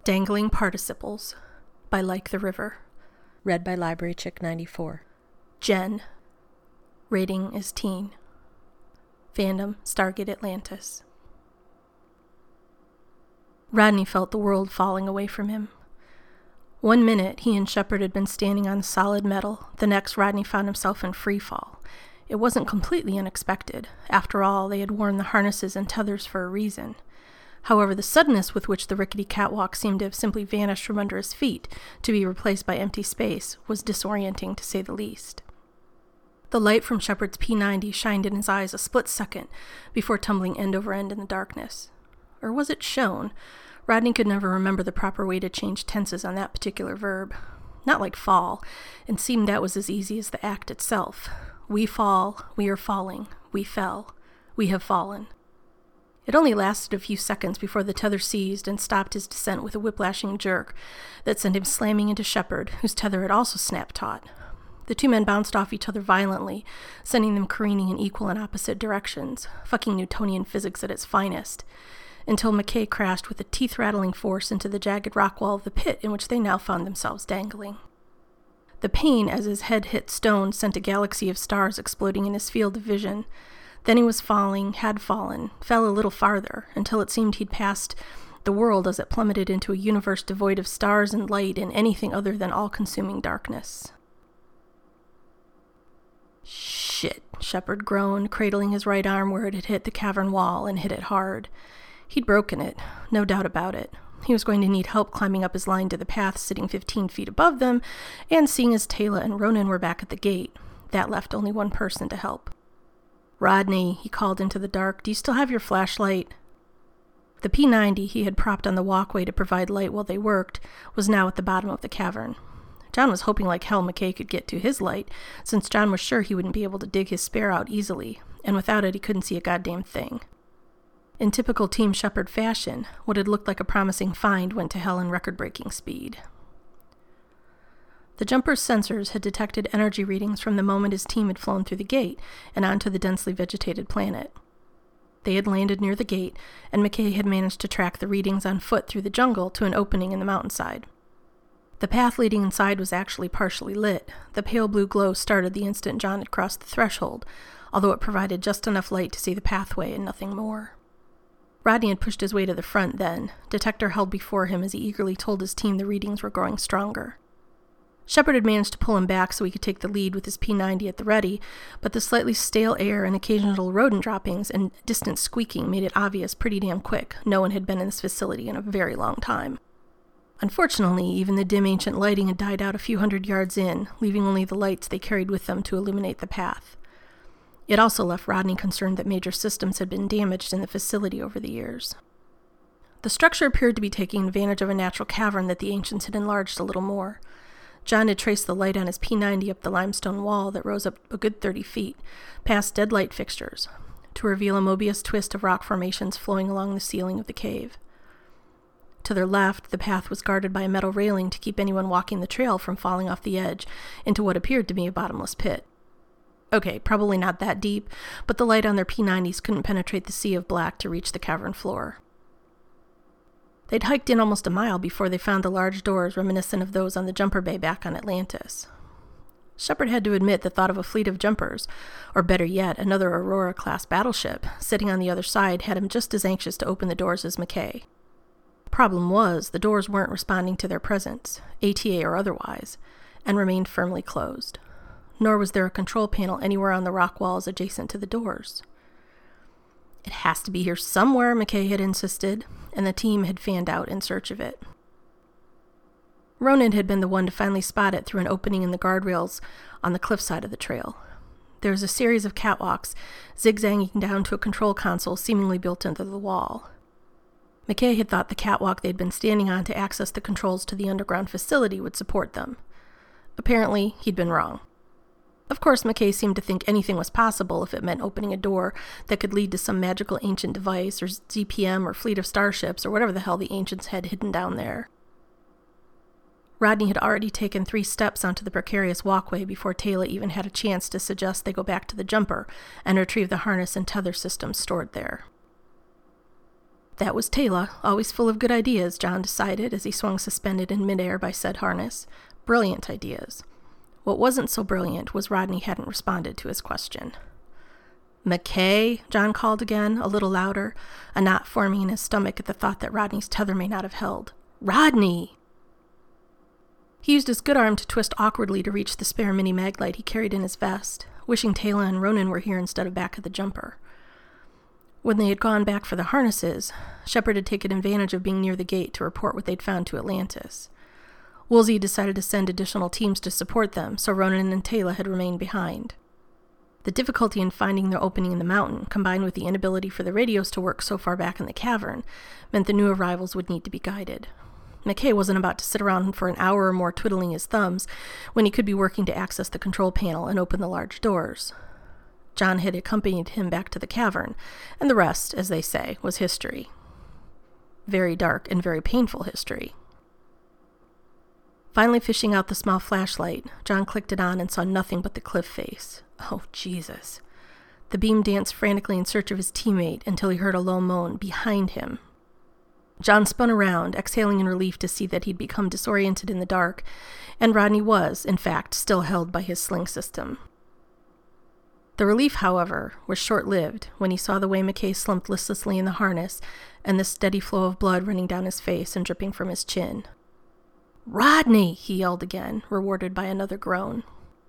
Dangling Participles by Like the River. Read by Library Chick 94. Jen. Rating is teen. Fandom Stargate Atlantis. Rodney felt the world falling away from him. 1 minute, he and Shepard had been standing on solid metal. The next, Rodney found himself in free fall. It wasn't completely unexpected. After all, they had worn the harnesses and tethers for a reason. However, the suddenness with which the rickety catwalk seemed to have simply vanished from under his feet, to be replaced by empty space, was disorienting to say the least. The light from Shepard's P90 shined in his eyes a split second before tumbling end over end in the darkness. Or was it shone? Rodney could never remember the proper way to change tenses on that particular verb. Not like fall. It seemed that was as easy as the act itself. We fall, we are falling, we fell, we have fallen. It only lasted a few seconds before the tether seized and stopped his descent with a whiplashing jerk that sent him slamming into Shepard, whose tether had also snapped taut. The two men bounced off each other violently, sending them careening in equal and opposite directions, fucking Newtonian physics at its finest, until McKay crashed with a teeth-rattling force into the jagged rock wall of the pit in which they now found themselves dangling. The pain as his head hit stone sent a galaxy of stars exploding in his field of vision. Then he was falling, had fallen, fell a little farther, until it seemed he'd passed the world as it plummeted into a universe devoid of stars and light and anything other than all-consuming darkness. Shit, Shepard groaned, cradling his right arm where it had hit the cavern wall and hit it hard. He'd broken it, no doubt about it. He was going to need help climbing up his line to the path sitting 15 feet above them, and seeing as Taylor and Ronan were back at the gate, that left only one person to help. Rodney, he called into the dark, do you still have your flashlight? The P90 he had propped on the walkway to provide light while they worked was now at the bottom of the cavern. John was hoping like hell McKay could get to his light, since John was sure he wouldn't be able to dig his spare out easily, and without it he couldn't see a goddamn thing. In typical Team Shepard fashion, what had looked like a promising find went to hell in record-breaking speed. The jumper's sensors had detected energy readings from the moment his team had flown through the gate and onto the densely vegetated planet. They had landed near the gate, and McKay had managed to track the readings on foot through the jungle to an opening in the mountainside. The path leading inside was actually partially lit. The pale blue glow started the instant John had crossed the threshold, although it provided just enough light to see the pathway and nothing more. Rodney had pushed his way to the front then, detector held before him as he eagerly told his team the readings were growing stronger. Shepard had managed to pull him back so he could take the lead with his P90 at the ready, but the slightly stale air and occasional rodent droppings and distant squeaking made it obvious pretty damn quick no one had been in this facility in a very long time. Unfortunately, even the dim ancient lighting had died out a few hundred yards in, leaving only the lights they carried with them to illuminate the path. It also left Rodney concerned that major systems had been damaged in the facility over the years. The structure appeared to be taking advantage of a natural cavern that the ancients had enlarged a little more. John had traced the light on his P90 up the limestone wall that rose up a good 30 feet, past dead light fixtures, to reveal a Mobius twist of rock formations flowing along the ceiling of the cave. To their left, the path was guarded by a metal railing to keep anyone walking the trail from falling off the edge into what appeared to be a bottomless pit. Okay, probably not that deep, but the light on their P90s couldn't penetrate the sea of black to reach the cavern floor. They'd hiked in almost a mile before they found the large doors reminiscent of those on the jumper bay back on Atlantis. Shepard had to admit the thought of a fleet of jumpers, or better yet, another Aurora-class battleship, sitting on the other side had him just as anxious to open the doors as McKay. Problem was, the doors weren't responding to their presence, ATA or otherwise, and remained firmly closed. Nor was there a control panel anywhere on the rock walls adjacent to the doors. It has to be here somewhere, McKay had insisted, and the team had fanned out in search of it. Ronan had been the one to finally spot it through an opening in the guardrails on the cliffside of the trail. There was a series of catwalks, zigzagging down to a control console seemingly built into the wall. McKay had thought the catwalk they'd been standing on to access the controls to the underground facility would support them. Apparently, he'd been wrong. Of course, McKay seemed to think anything was possible if it meant opening a door that could lead to some magical ancient device or ZPM or fleet of starships or whatever the hell the ancients had hidden down there. Rodney had already taken 3 steps onto the precarious walkway before Taylor even had a chance to suggest they go back to the jumper and retrieve the harness and tether systems stored there. That was Taylor, always full of good ideas, John decided as he swung suspended in midair by said harness. Brilliant ideas. What wasn't so brilliant was Rodney hadn't responded to his question. "McKay," John called again, a little louder, a knot forming in his stomach at the thought that Rodney's tether may not have held. "Rodney!" He used his good arm to twist awkwardly to reach the spare mini maglite he carried in his vest, wishing Taylor and Ronan were here instead of back at the jumper. When they had gone back for the harnesses, Shepard had taken advantage of being near the gate to report what they'd found to Atlantis. Woolsey decided to send additional teams to support them, so Ronan and Taylor had remained behind. The difficulty in finding their opening in the mountain, combined with the inability for the radios to work so far back in the cavern, meant the new arrivals would need to be guided. McKay wasn't about to sit around for an hour or more twiddling his thumbs when he could be working to access the control panel and open the large doors. John had accompanied him back to the cavern, and the rest, as they say, was history. Very dark and very painful history. Finally fishing out the small flashlight, John clicked it on and saw nothing but the cliff face. Oh, Jesus. The beam danced frantically in search of his teammate until he heard a low moan behind him. John spun around, exhaling in relief to see that he'd become disoriented in the dark, and Rodney was, in fact, still held by his sling system. The relief, however, was short-lived when he saw the way McKay slumped listlessly in the harness and the steady flow of blood running down his face and dripping from his chin. "Rodney!" he yelled again, rewarded by another groan.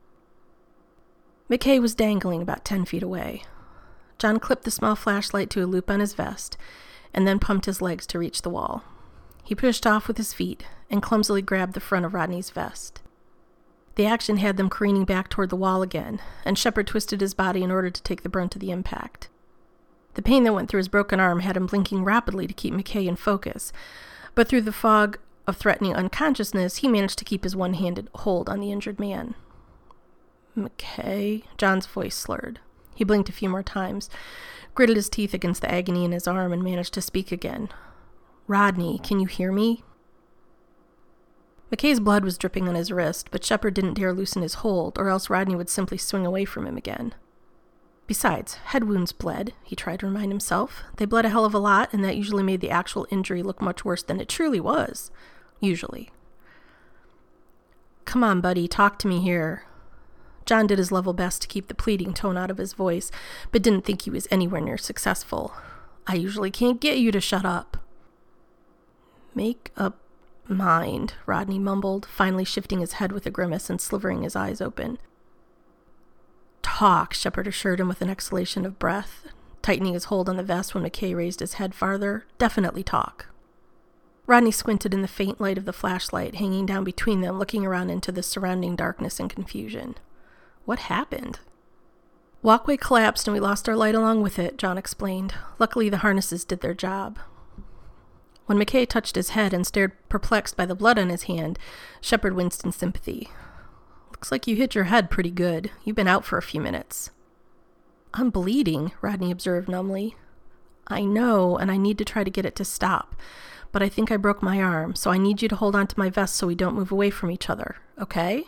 McKay was dangling about 10 feet away. John clipped the small flashlight to a loop on his vest and then pumped his legs to reach the wall. He pushed off with his feet and clumsily grabbed the front of Rodney's vest. The action had them careening back toward the wall again, and Shepard twisted his body in order to take the brunt of the impact. The pain that went through his broken arm had him blinking rapidly to keep McKay in focus, but through the fog of threatening unconsciousness, he managed to keep his one-handed hold on the injured man. "McKay?" John's voice slurred. He blinked a few more times, gritted his teeth against the agony in his arm, and managed to speak again. "Rodney, can you hear me?" McKay's blood was dripping on his wrist, but Shepard didn't dare loosen his hold, or else Rodney would simply swing away from him again. Besides, head wounds bled, he tried to remind himself. They bled a hell of a lot, and that usually made the actual injury look much worse than it truly was. Usually. "Come on, buddy, talk to me here." John did his level best to keep the pleading tone out of his voice, but didn't think he was anywhere near successful. "I usually can't get you to shut up." "Make up mind," Rodney mumbled, finally shifting his head with a grimace and slivering his eyes open. "Talk," Shepard assured him with an exhalation of breath, tightening his hold on the vest when McKay raised his head farther. "Definitely talk." Rodney squinted in the faint light of the flashlight hanging down between them, looking around into the surrounding darkness and confusion. What happened? "Walkway collapsed and we lost our light along with it," John explained. "Luckily the harnesses did their job." When McKay touched his head and stared perplexed by the blood on his hand, Shepard winced in sympathy. "Looks like you hit your head pretty good. You've been out for a few minutes." "I'm bleeding," Rodney observed numbly. "I know, and I need to try to get it to stop. But I think I broke my arm, so I need you to hold on to my vest so we don't move away from each other, okay?"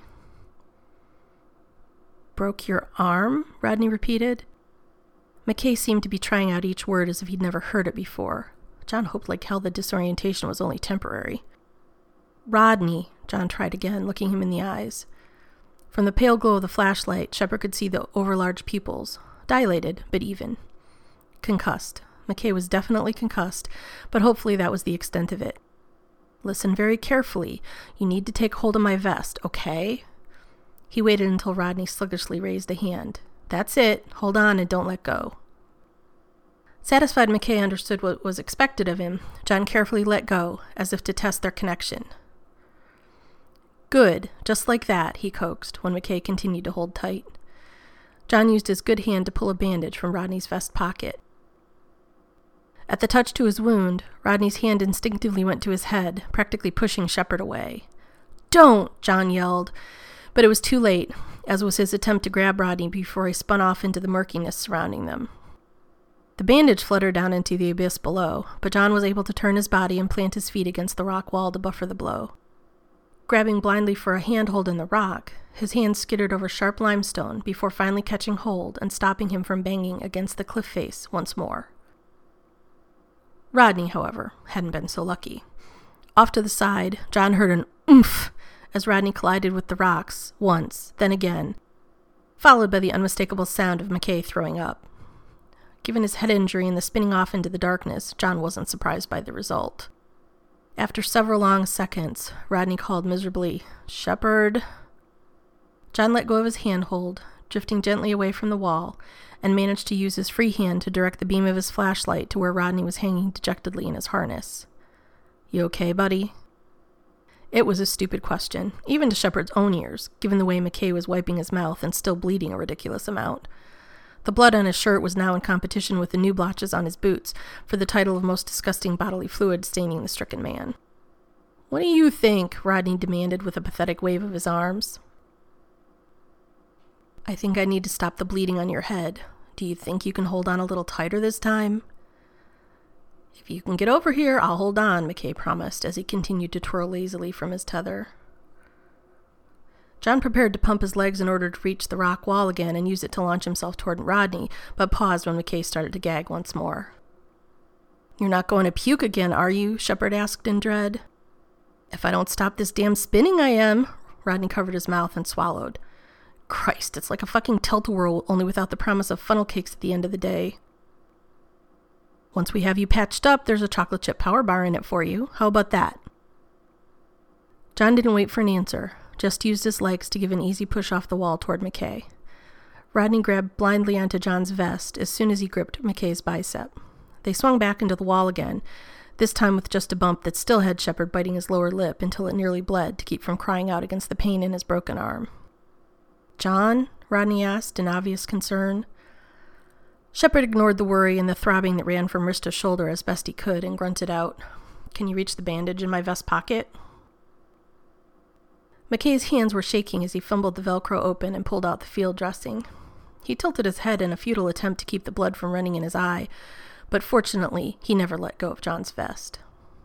"Broke your arm?" Rodney repeated. McKay seemed to be trying out each word as if he'd never heard it before. John hoped like hell the disorientation was only temporary. "Rodney," John tried again, looking him in the eyes. From the pale glow of the flashlight, Shepard could see the overlarge pupils, dilated but even. Concussed. McKay was definitely concussed, but hopefully that was the extent of it. "Listen very carefully. You need to take hold of my vest, okay?" He waited until Rodney sluggishly raised a hand. "That's it. Hold on and don't let go." Satisfied McKay understood what was expected of him, John carefully let go, as if to test their connection. "Good, just like that," he coaxed, when McKay continued to hold tight. John used his good hand to pull a bandage from Rodney's vest pocket. At the touch to his wound, Rodney's hand instinctively went to his head, practically pushing Shepard away. "Don't!" John yelled, but it was too late, as was his attempt to grab Rodney before he spun off into the murkiness surrounding them. The bandage fluttered down into the abyss below, but John was able to turn his body and plant his feet against the rock wall to buffer the blow. Grabbing blindly for a handhold in the rock, his hand skittered over sharp limestone before finally catching hold and stopping him from banging against the cliff face once more. Rodney, however, hadn't been so lucky. Off to the side, John heard an oomph as Rodney collided with the rocks, once, then again, followed by the unmistakable sound of McKay throwing up. Given his head injury and the spinning off into the darkness, John wasn't surprised by the result. After several long seconds, Rodney called miserably, "Shepard." John let go of his handhold, drifting gently away from the wall, and managed to use his free hand to direct the beam of his flashlight to where Rodney was hanging dejectedly in his harness. "You okay, buddy?" It was a stupid question, even to Shepard's own ears, given the way McKay was wiping his mouth and still bleeding a ridiculous amount. The blood on his shirt was now in competition with the new blotches on his boots for the title of most disgusting bodily fluid staining the stricken man. "What do you think?" Rodney demanded with a pathetic wave of his arms. "I think I need to stop the bleeding on your head. Do you think you can hold on a little tighter this time?" "If you can get over here, I'll hold on," McKay promised as he continued to twirl lazily from his tether. John prepared to pump his legs in order to reach the rock wall again and use it to launch himself toward Rodney, but paused when McKay started to gag once more. "You're not going to puke again, are you?" Shepard asked in dread. "If I don't stop this damn spinning, I am." Rodney covered his mouth and swallowed. "Christ, it's like a fucking tilt-a-whirl, only without the promise of funnel cakes at the end of the day. Once we have you patched up, there's a chocolate chip power bar in it for you. How about that?" John didn't wait for an answer, just used his legs to give an easy push off the wall toward McKay. Rodney grabbed blindly onto John's vest as soon as he gripped McKay's bicep. They swung back into the wall again, this time with just a bump that still had Shepard biting his lower lip until it nearly bled to keep from crying out against the pain in his broken arm. "John?" Rodney asked in obvious concern. Shepard ignored the worry and the throbbing that ran from wrist to shoulder as best he could and grunted out, "Can you reach the bandage in my vest pocket?" McKay's hands were shaking as he fumbled the Velcro open and pulled out the field dressing. He tilted his head in a futile attempt to keep the blood from running in his eye, but fortunately, he never let go of John's vest.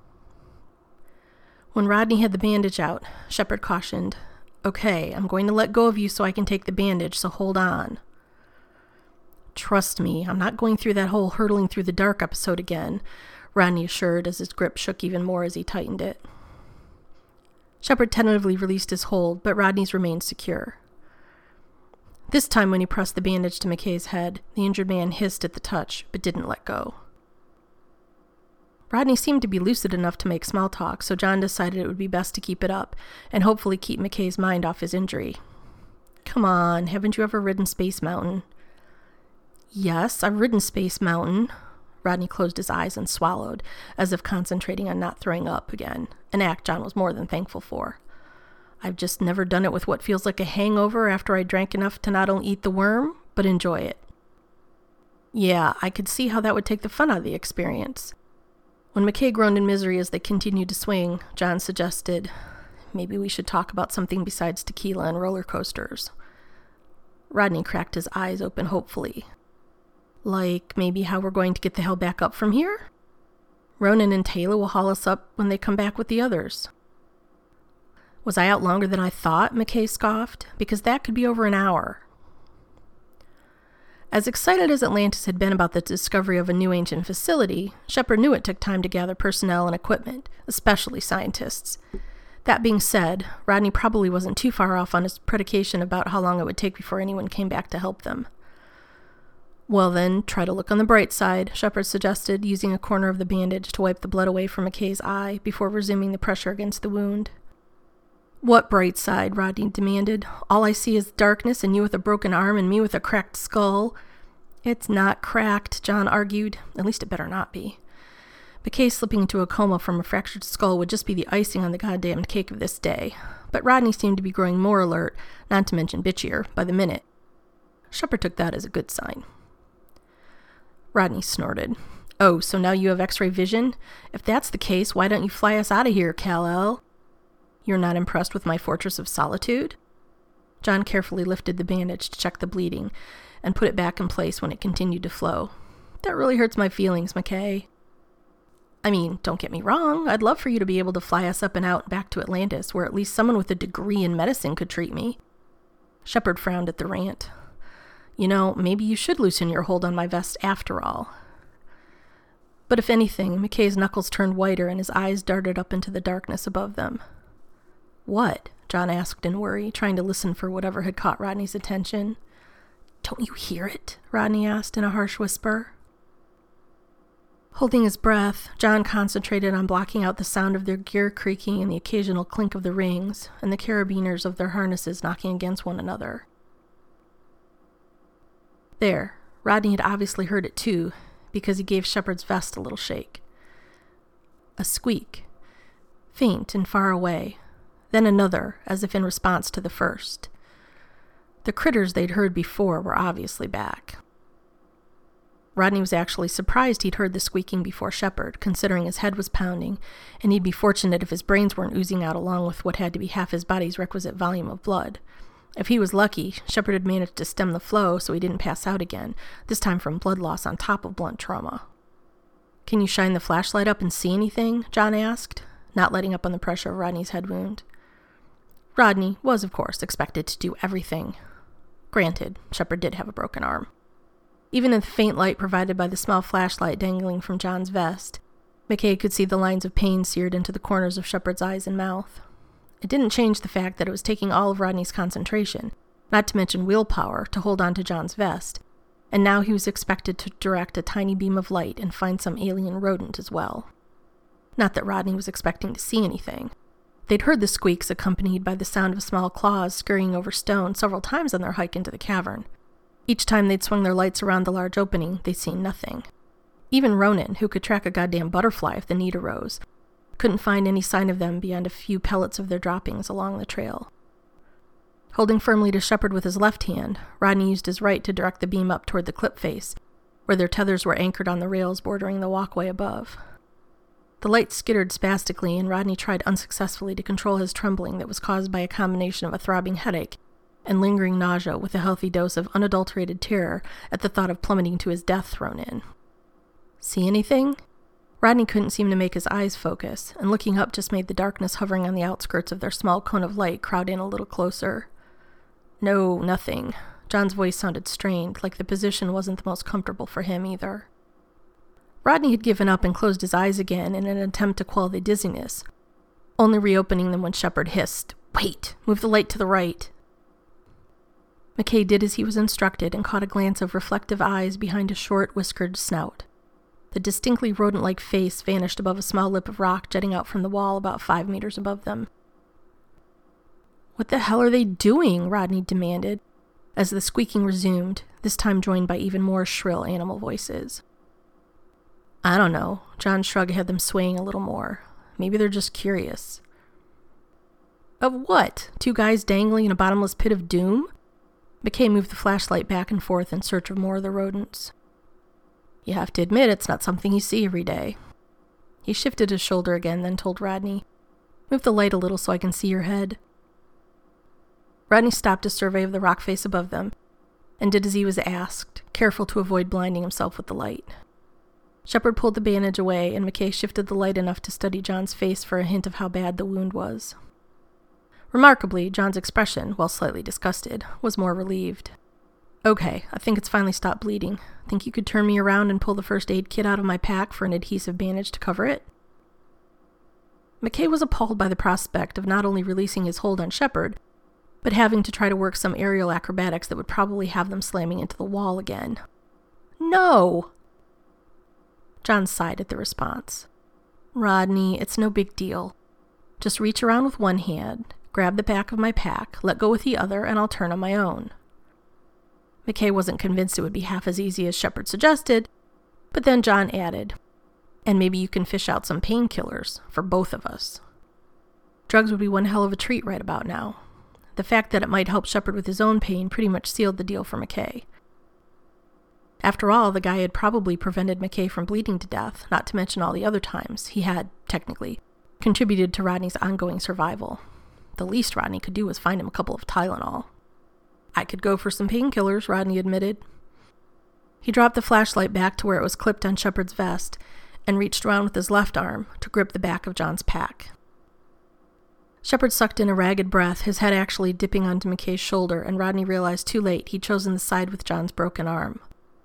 When Rodney had the bandage out, Shepard cautioned, "Okay, I'm going to let go of you so I can take the bandage, so hold on." "Trust me, I'm not going through that whole hurtling through the dark episode again," Rodney assured as his grip shook even more as he tightened it. Shepard tentatively released his hold, but Rodney's remained secure. This time when he pressed the bandage to McKay's head, the injured man hissed at the touch, but didn't let go. Rodney seemed to be lucid enough to make small talk, so John decided it would be best to keep it up, and hopefully keep McKay's mind off his injury. "Come on, haven't you ever ridden Space Mountain?" "Yes, I've ridden Space Mountain." Rodney closed his eyes and swallowed, as if concentrating on not throwing up again, an act John was more than thankful for. "I've just never done it with what feels like a hangover after I drank enough to not only eat the worm, but enjoy it." "Yeah, I could see how that would take the fun out of the experience." When McKay groaned in misery as they continued to swing, John suggested, "Maybe we should talk about something besides tequila and roller coasters." Rodney cracked his eyes open hopefully. "Like maybe how we're going to get the hell back up from here? Ronan and Taylor will haul us up when they come back with the others." "Was I out longer than I thought?" McKay scoffed. "Because that could be over an hour." As excited as Atlantis had been about the discovery of a new ancient facility, Shepard knew it took time to gather personnel and equipment, especially scientists. That being said, Rodney probably wasn't too far off on his predication about how long it would take before anyone came back to help them. "Well then, try to look on the bright side," Shepard suggested, using a corner of the bandage to wipe the blood away from McKay's eye before resuming the pressure against the wound. "What bright side?" Rodney demanded. "All I see is darkness and you with a broken arm and me with a cracked skull." "It's not cracked," John argued. "At least it better not be. McKay slipping into a coma from a fractured skull would just be the icing on the goddamn cake of this day." But Rodney seemed to be growing more alert, not to mention bitchier, by the minute. Shepard took that as a good sign. Rodney snorted. "Oh, so now you have X-ray vision? If that's the case, why don't you fly us out of here, Kal-El? You're not impressed with my fortress of solitude?" John carefully lifted the bandage to check the bleeding and put it back in place when it continued to flow. "That really hurts my feelings, McKay. I mean, don't get me wrong, I'd love for you to be able to fly us up and out back to Atlantis, where at least someone with a degree in medicine could treat me." Shepard frowned at the rant. "You know, maybe you should loosen your hold on my vest after all." But if anything, McKay's knuckles turned whiter and his eyes darted up into the darkness above them. "What?" John asked in worry, trying to listen for whatever had caught Rodney's attention. "Don't you hear it?" Rodney asked in a harsh whisper. Holding his breath, John concentrated on blocking out the sound of their gear creaking and the occasional clink of the rings, and the carabiners of their harnesses knocking against one another. There, Rodney had obviously heard it too, because he gave Shepard's vest a little shake. A squeak, faint and far away, then another, as if in response to the first. The critters they'd heard before were obviously back. Rodney was actually surprised he'd heard the squeaking before Shepard, considering his head was pounding, and he'd be fortunate if his brains weren't oozing out along with what had to be half his body's requisite volume of blood. If he was lucky, Shepard had managed to stem the flow so he didn't pass out again, this time from blood loss on top of blunt trauma. "Can you shine the flashlight up and see anything?" John asked, not letting up on the pressure of Rodney's head wound. Rodney was, of course, expected to do everything. Granted, Shepard did have a broken arm. Even in the faint light provided by the small flashlight dangling from John's vest, McKay could see the lines of pain seared into the corners of Shepard's eyes and mouth. It didn't change the fact that it was taking all of Rodney's concentration, not to mention willpower, to hold on to John's vest, and now he was expected to direct a tiny beam of light and find some alien rodent as well. Not that Rodney was expecting to see anything. They'd heard the squeaks accompanied by the sound of small claws scurrying over stone several times on their hike into the cavern. Each time they'd swung their lights around the large opening, they'd seen nothing. Even Ronan, who could track a goddamn butterfly if the need arose, couldn't find any sign of them beyond a few pellets of their droppings along the trail. Holding firmly to Shepard with his left hand, Rodney used his right to direct the beam up toward the clip face, where their tethers were anchored on the rails bordering the walkway above. The light skittered spastically, and Rodney tried unsuccessfully to control his trembling that was caused by a combination of a throbbing headache and lingering nausea with a healthy dose of unadulterated terror at the thought of plummeting to his death thrown in. "See anything?" Rodney couldn't seem to make his eyes focus, and looking up just made the darkness hovering on the outskirts of their small cone of light crowd in a little closer. "No, nothing." John's voice sounded strained, like the position wasn't the most comfortable for him either. Rodney had given up and closed his eyes again in an attempt to quell the dizziness, only reopening them when Shepard hissed, "Wait! Move the light to the right!" McKay did as he was instructed and caught a glance of reflective eyes behind a short, whiskered snout. The distinctly rodent-like face vanished above a small lip of rock jutting out from the wall about 5 meters above them. "What the hell are they doing?" Rodney demanded, as the squeaking resumed, this time joined by even more shrill animal voices. "I don't know." John's shrug had them swaying a little more. "Maybe they're just curious." "Of what? 2 guys dangling in a bottomless pit of doom?" McKay moved the flashlight back and forth in search of more of the rodents. "You have to admit it's not something you see every day." He shifted his shoulder again, then told Rodney, "Move the light a little so I can see your head." Rodney stopped a survey of the rock face above them, and did as he was asked, careful to avoid blinding himself with the light. Shepard pulled the bandage away, and McKay shifted the light enough to study John's face for a hint of how bad the wound was. Remarkably, John's expression, while slightly disgusted, was more relieved. "Okay, I think it's finally stopped bleeding. Think you could turn me around and pull the first aid kit out of my pack for an adhesive bandage to cover it?" McKay was appalled by the prospect of not only releasing his hold on Shepard, but having to try to work some aerial acrobatics that would probably have them slamming into the wall again. "No!" John sighed at the response. "Rodney, it's no big deal. Just reach around with one hand, grab the back of my pack, let go with the other, and I'll turn on my own." McKay wasn't convinced it would be half as easy as Shepard suggested, but then John added, "And maybe you can fish out some painkillers for both of us." Drugs would be one hell of a treat right about now. The fact that it might help Shepard with his own pain pretty much sealed the deal for McKay. After all, the guy had probably prevented McKay from bleeding to death, not to mention all the other times he had, technically, contributed to Rodney's ongoing survival. The least Rodney could do was find him a couple of Tylenol. "I could go for some painkillers," Rodney admitted. He dropped the flashlight back to where it was clipped on Shepard's vest and reached around with his left arm to grip the back of John's pack. Shepard sucked in a ragged breath, his head actually dipping onto McKay's shoulder, and Rodney realized too late he'd chosen the side with John's broken arm.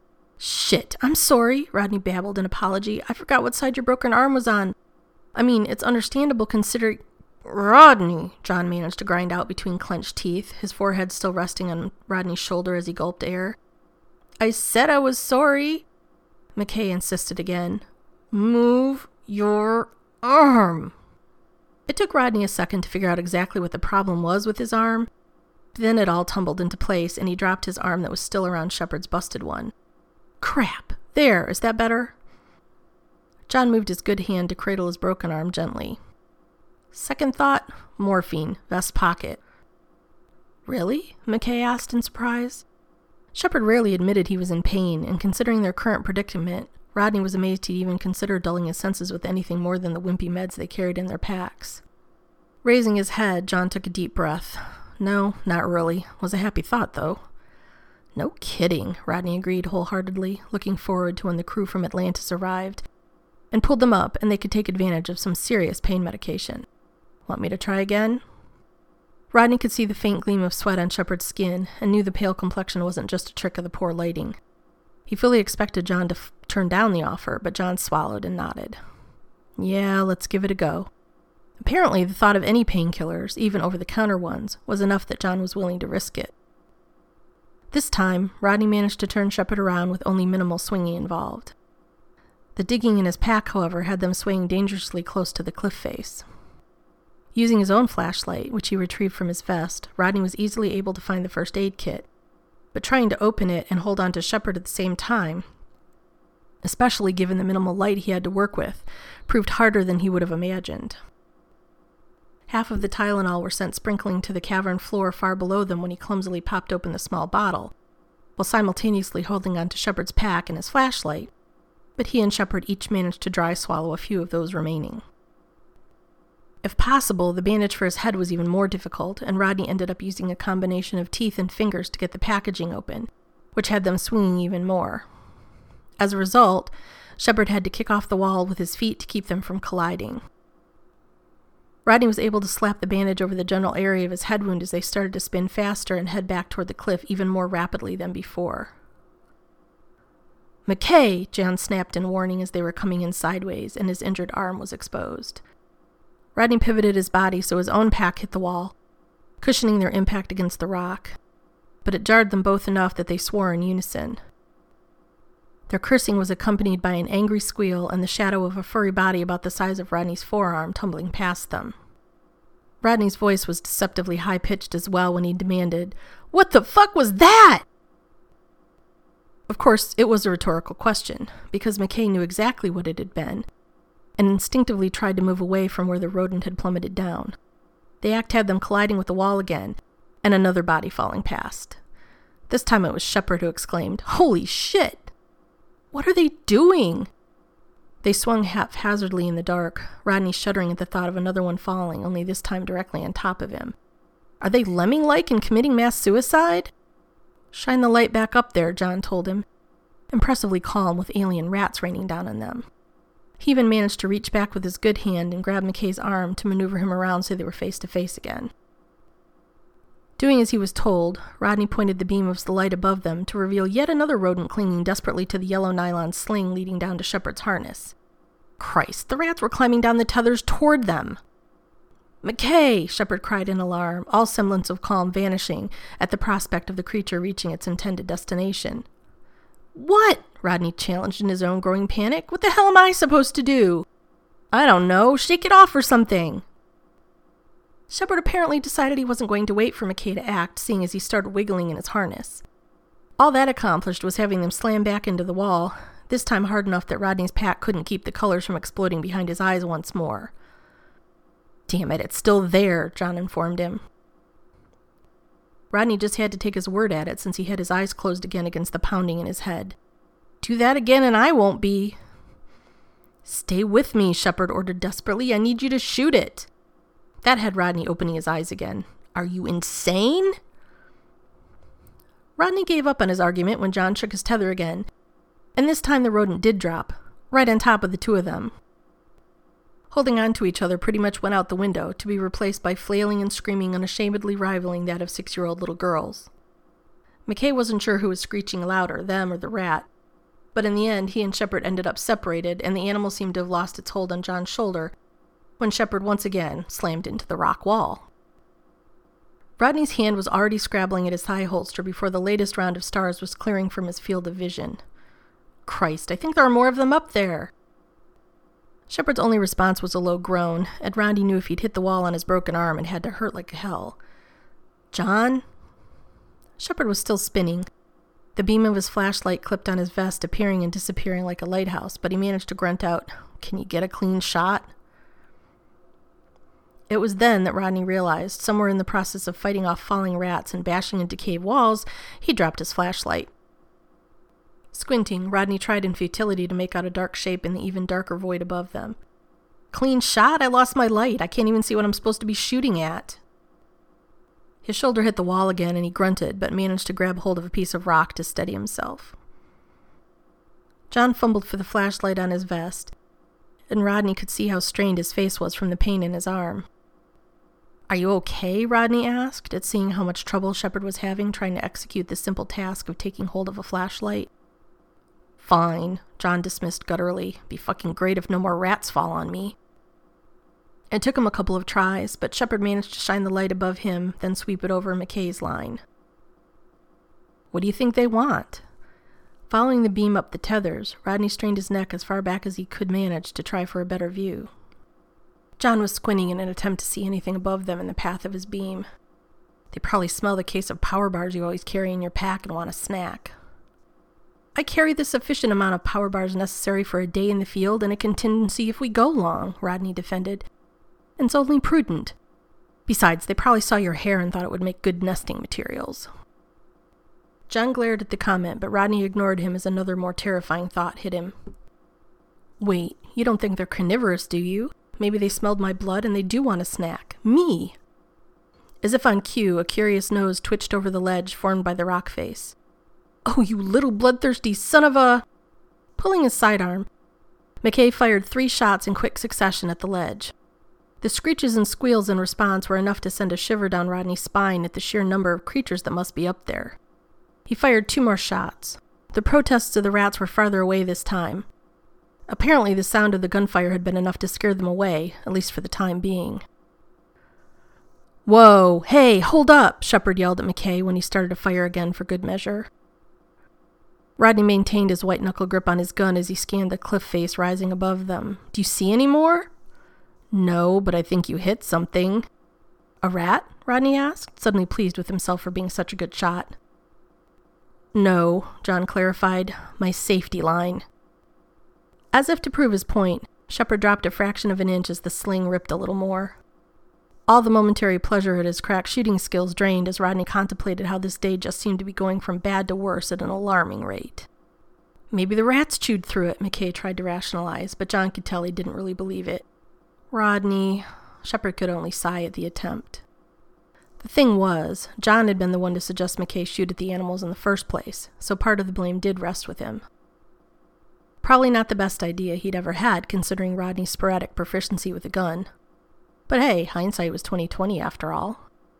Shit, I'm sorry, Rodney babbled in apology. I forgot what side your broken arm was on. I mean, it's understandable considering... Rodney, John managed to grind out between clenched teeth, his forehead still resting on Rodney's shoulder as he gulped air. I said I was sorry. McKay insisted again. Move your arm. It took Rodney a second to figure out exactly what the problem was with his arm. Then it all tumbled into place, and he dropped his arm that was still around Shepard's busted one. Crap! There, is that better? John moved his good hand to cradle his broken arm gently. Second thought, morphine, vest pocket. Really? McKay asked in surprise. Shepard rarely admitted he was in pain, and considering their current predicament, Rodney was amazed he'd even consider dulling his senses with anything more than the wimpy meds they carried in their packs. Raising his head, John took a deep breath. No, not really. Was a happy thought, though. No kidding, Rodney agreed wholeheartedly, looking forward to when the crew from Atlantis arrived, and pulled them up and they could take advantage of some serious pain medication. Want me to try again? Rodney could see the faint gleam of sweat on Shepard's skin and knew the pale complexion wasn't just a trick of the poor lighting. He fully expected John to turn down the offer, but John swallowed and nodded. Yeah, let's give it a go. Apparently, the thought of any painkillers, even over-the-counter ones, was enough that John was willing to risk it. This time, Rodney managed to turn Shepard around with only minimal swinging involved. The digging in his pack, however, had them swaying dangerously close to the cliff face. Using his own flashlight, which he retrieved from his vest, Rodney was easily able to find the first aid kit, but trying to open it and hold on to Shepard at the same time, especially given the minimal light he had to work with, proved harder than he would have imagined. Half of the Tylenol were sent sprinkling to the cavern floor far below them when he clumsily popped open the small bottle, while simultaneously holding on to Shepard's pack and his flashlight, but he and Shepard each managed to dry swallow a few of those remaining. If possible, the bandage for his head was even more difficult, and Rodney ended up using a combination of teeth and fingers to get the packaging open, which had them swinging even more. As a result, Shepard had to kick off the wall with his feet to keep them from colliding. Rodney was able to slap the bandage over the general area of his head wound as they started to spin faster and head back toward the cliff even more rapidly than before. McKay! John snapped in warning as they were coming in sideways, and his injured arm was exposed. Rodney pivoted his body so his own pack hit the wall, cushioning their impact against the rock, but it jarred them both enough that they swore in unison. Their cursing was accompanied by an angry squeal and the shadow of a furry body about the size of Rodney's forearm tumbling past them. Rodney's voice was deceptively high-pitched as well when he demanded, "What the fuck was that?" Of course, it was a rhetorical question, because McKay knew exactly what it had been, and instinctively tried to move away from where the rodent had plummeted down. The act had them colliding with the wall again, and another body falling past. This time it was Shepard who exclaimed, "Holy shit! What are they doing?" They swung haphazardly in the dark, Rodney shuddering at the thought of another one falling, only this time directly on top of him. Are they lemming-like and committing mass suicide? Shine the light back up there, John told him, impressively calm with alien rats raining down on them. He even managed to reach back with his good hand and grab McKay's arm to maneuver him around so they were face to face again. Doing as he was told, Rodney pointed the beam of the light above them to reveal yet another rodent clinging desperately to the yellow nylon sling leading down to Shepard's harness. Christ, the rats were climbing down the tethers toward them. "McKay!" Shepard cried in alarm, all semblance of calm vanishing at the prospect of the creature reaching its intended destination. "What?" Rodney challenged in his own growing panic. "What the hell am I supposed to do?" "I don't know. Shake it off or something." Shepard apparently decided he wasn't going to wait for McKay to act, seeing as he started wiggling in his harness. All that accomplished was having them slam back into the wall, this time hard enough that Rodney's pack couldn't keep the colors from exploding behind his eyes once more. "Damn it, it's still there," John informed him. Rodney just had to take his word at it since he had his eyes closed again against the pounding in his head. "Do that again and I won't be." "Stay with me," Shepard ordered desperately. "I need you to shoot it." That had Rodney opening his eyes again. "Are you insane?" Rodney gave up on his argument when John shook his tether again, and this time the rodent did drop, right on top of the two of them. Holding on to each other pretty much went out the window, to be replaced by flailing and screaming unashamedly rivaling that of 6-year-old little girls. McKay wasn't sure who was screeching louder, them or the rat, But in the end, he and Shepard ended up separated, and the animal seemed to have lost its hold on John's shoulder when Shepard once again slammed into the rock wall. Rodney's hand was already scrabbling at his thigh holster before the latest round of stars was clearing from his field of vision. Christ, I think there are more of them up there. Shepard's only response was a low groan, and Rodney knew if he'd hit the wall on his broken arm, it had to hurt like hell. John? Shepard was still spinning, the beam of his flashlight clipped on his vest appearing and disappearing like a lighthouse, but he managed to grunt out, "Can you get a clean shot?" It was then that Rodney realized, somewhere in the process of fighting off falling rats and bashing into cave walls, he dropped his flashlight. Squinting, Rodney tried in futility to make out a dark shape in the even darker void above them. "Clean shot? I lost my light. I can't even see what I'm supposed to be shooting at." His shoulder hit the wall again and he grunted, but managed to grab hold of a piece of rock to steady himself. John fumbled for the flashlight on his vest, and Rodney could see how strained his face was from the pain in his arm. "Are you okay?" Rodney asked, at seeing how much trouble Shepard was having trying to execute the simple task of taking hold of a flashlight. "Fine," John dismissed gutturally. "Be fucking great if no more rats fall on me." It took him a couple of tries, but Shepard managed to shine the light above him, then sweep it over McKay's line. "What do you think they want?" Following the beam up the tethers, Rodney strained his neck as far back as he could manage to try for a better view. John was squinting in an attempt to see anything above them in the path of his beam. "They probably smell the case of power bars you always carry in your pack and want a snack." "I carry the sufficient amount of power bars necessary for a day in the field and a contingency if we go long," Rodney defended. "And it's only prudent. Besides, they probably saw your hair and thought it would make good nesting materials." John glared at the comment, but Rodney ignored him as another more terrifying thought hit him. "Wait, you don't think they're carnivorous, do you? Maybe they smelled my blood and they do want a snack. Me!" As if on cue, a curious nose twitched over the ledge formed by the rock face. "Oh, you little bloodthirsty son of a—" Pulling his sidearm, McKay fired 3 shots in quick succession at the ledge. The screeches and squeals in response were enough to send a shiver down Rodney's spine at the sheer number of creatures that must be up there. He fired 2 more shots. The protests of the rats were farther away this time. Apparently the sound of the gunfire had been enough to scare them away, at least for the time being. "Whoa, hey, hold up!" Shepard yelled at McKay when he started to fire again for good measure. Rodney maintained his white-knuckle grip on his gun as he scanned the cliff face rising above them. "Do you see any more?" "No, but I think you hit something." "A rat?" Rodney asked, suddenly pleased with himself for being such a good shot. "No," John clarified, "my safety line." As if to prove his point, Shepard dropped a fraction of an inch as the sling ripped a little more. All the momentary pleasure at his crack shooting skills drained as Rodney contemplated how this day just seemed to be going from bad to worse at an alarming rate. "Maybe the rats chewed through it," McKay tried to rationalize, but John could tell he didn't really believe it. "Rodney," Shepard could only sigh at the attempt. The thing was, John had been the one to suggest McKay shoot at the animals in the first place, so part of the blame did rest with him. Probably not the best idea he'd ever had, considering Rodney's sporadic proficiency with a gun. But hey, hindsight was 20/20 after all.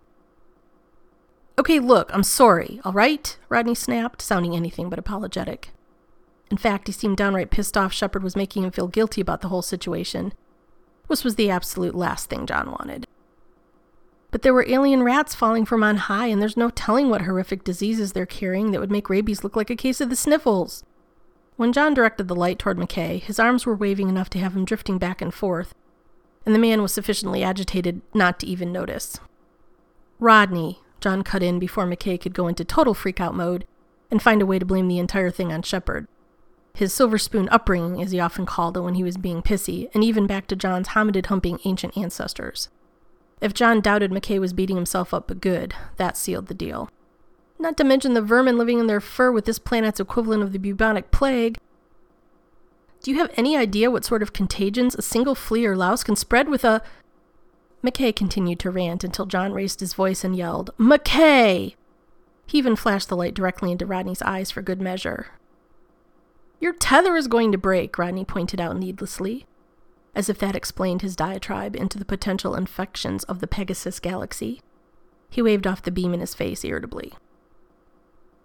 "Okay, look, I'm sorry, all right?" Rodney snapped, sounding anything but apologetic. In fact, he seemed downright pissed off Shepard was making him feel guilty about the whole situation. This was the absolute last thing John wanted. But there were alien rats falling from on high, and there's no telling what horrific diseases they're carrying that would make rabies look like a case of the sniffles. When John directed the light toward McKay, his arms were waving enough to have him drifting back and forth, and the man was sufficiently agitated not to even notice. "Rodney," John cut in before McKay could go into total freak-out mode and find a way to blame the entire thing on Shepard. His silver spoon upbringing, as he often called it when he was being pissy, and even back to John's hominid-humping ancient ancestors. If John doubted McKay was beating himself up but good, that sealed the deal. Not to mention the vermin living in their fur with this planet's equivalent of the bubonic plague. "Do you have any idea what sort of contagions a single flea or louse can spread with a—" McKay continued to rant until John raised his voice and yelled, "McKay!" He even flashed the light directly into Rodney's eyes for good measure. "Your tether is going to break," Rodney pointed out needlessly, as if that explained his diatribe into the potential infections of the Pegasus galaxy. He waved off the beam in his face irritably.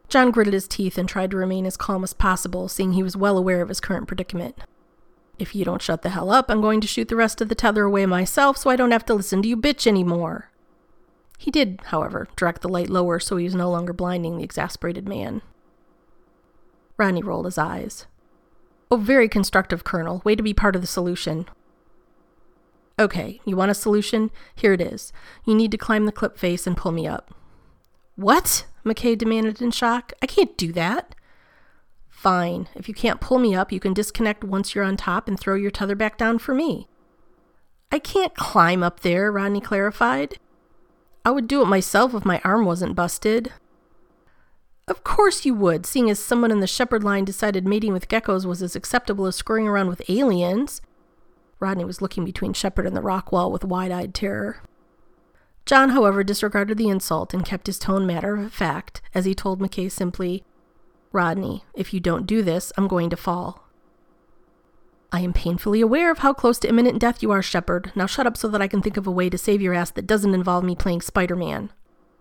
John gritted his teeth and tried to remain as calm as possible, seeing he was well aware of his current predicament. If you don't shut the hell up, I'm going to shoot the rest of the tether away myself so I don't have to listen to you bitch anymore. He did, however, direct the light lower so he was no longer blinding the exasperated man. Rodney rolled his eyes. Oh, very constructive, Colonel. Way to be part of the solution. Okay, you want a solution? Here it is. You need to climb the clip face and pull me up. What? McKay demanded in shock. I can't do that. Fine. If you can't pull me up, you can disconnect once you're on top and throw your tether back down for me. I can't climb up there, Rodney clarified. I would do it myself if my arm wasn't busted. Of course you would, seeing as someone in the Shepherd line decided mating with geckos was as acceptable as screwing around with aliens. Rodney was looking between Shepherd and the rock wall with wide-eyed terror. John, however, disregarded the insult and kept his tone matter of fact as he told McKay simply, Rodney, if you don't do this, I'm going to fall. I am painfully aware of how close to imminent death you are, Shepherd. Now shut up so that I can think of a way to save your ass that doesn't involve me playing Spider-Man.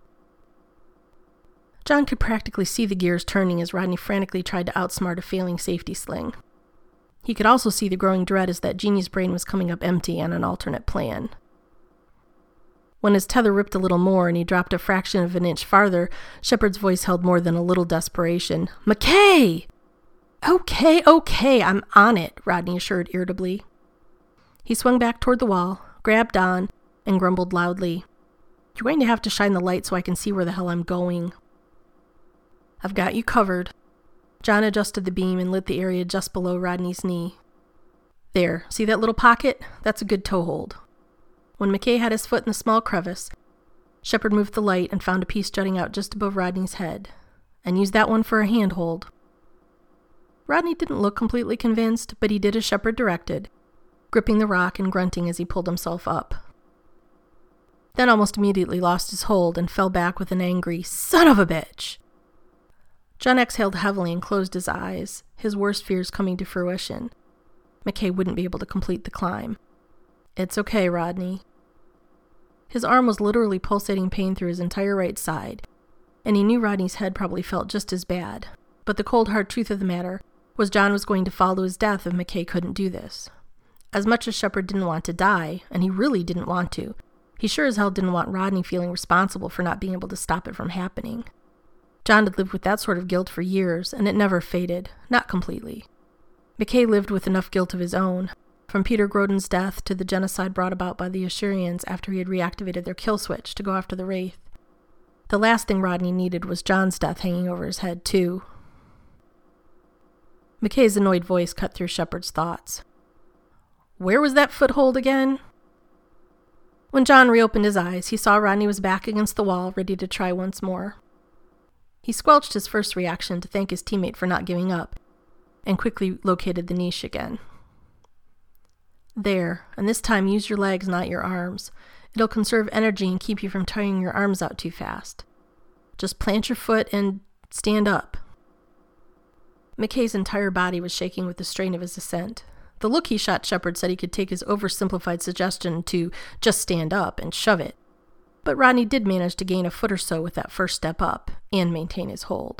John could practically see the gears turning as Rodney frantically tried to outsmart a failing safety sling. He could also see the growing dread as that genie's brain was coming up empty on an alternate plan. When his tether ripped a little more and he dropped a fraction of an inch farther, Shepherd's voice held more than a little desperation. McKay! Okay, I'm on it, Rodney assured irritably. He swung back toward the wall, grabbed on, and grumbled loudly. You're going to have to shine the light so I can see where the hell I'm going. I've got you covered. John adjusted the beam and lit the area just below Rodney's knee. There, see that little pocket? That's a good toehold. When McKay had his foot in the small crevice, Shepherd moved the light and found a piece jutting out just above Rodney's head, and used that one for a handhold. Rodney didn't look completely convinced, but he did as Shepherd directed, gripping the rock and grunting as he pulled himself up. Then almost immediately lost his hold and fell back with an angry, son of a bitch! John exhaled heavily and closed his eyes, his worst fears coming to fruition. McKay wouldn't be able to complete the climb. It's okay, Rodney. His arm was literally pulsating pain through his entire right side, and he knew Rodney's head probably felt just as bad. But the cold hard truth of the matter was John was going to fall to his death if McKay couldn't do this. As much as Shepherd didn't want to die, and he really didn't want to, he sure as hell didn't want Rodney feeling responsible for not being able to stop it from happening. John had lived with that sort of guilt for years, and it never faded, not completely. McKay lived with enough guilt of his own, from Peter Grodin's death to the genocide brought about by the Assyrians after he had reactivated their kill switch to go after the Wraith. The last thing Rodney needed was John's death hanging over his head, too. McKay's annoyed voice cut through Shepherd's thoughts. Where was that foothold again? When John reopened his eyes, he saw Rodney was back against the wall, ready to try once more. He squelched his first reaction to thank his teammate for not giving up, and quickly located the niche again. There, and this time use your legs, not your arms. It'll conserve energy and keep you from tiring your arms out too fast. Just plant your foot and stand up. McKay's entire body was shaking with the strain of his ascent. The look he shot Shepherd said he could take his oversimplified suggestion to just stand up and shove it. But Rodney did manage to gain a foot or so with that first step up, and maintain his hold.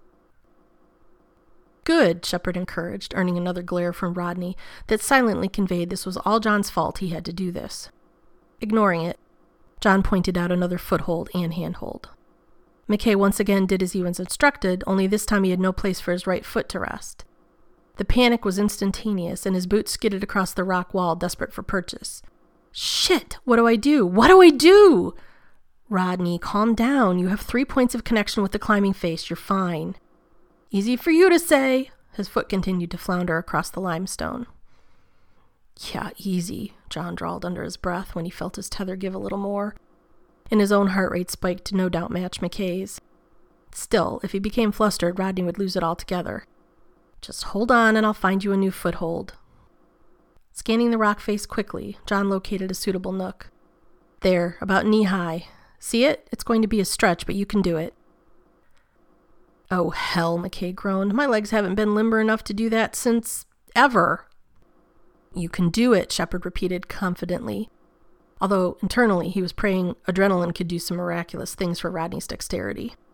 Good, Shepherd encouraged, earning another glare from Rodney that silently conveyed this was all John's fault he had to do this. Ignoring it, John pointed out another foothold and handhold. McKay once again did as he was instructed, only this time he had no place for his right foot to rest. The panic was instantaneous, and his boots skidded across the rock wall, desperate for purchase. Shit! What do I do? What do I do? Rodney, calm down. You have 3 points of connection with the climbing face. You're fine. Easy for you to say. His foot continued to flounder across the limestone. Yeah, easy, John drawled under his breath when he felt his tether give a little more, and his own heart rate spiked to no doubt match McKay's. Still, if he became flustered, Rodney would lose it altogether. Just hold on and I'll find you a new foothold. Scanning the rock face quickly, John located a suitable nook. There, about knee-high. See it? It's going to be a stretch, but you can do it. Oh, hell, McKay groaned. My legs haven't been limber enough to do that since ever. You can do it, Shepherd repeated confidently, although internally he was praying adrenaline could do some miraculous things for Rodney's dexterity.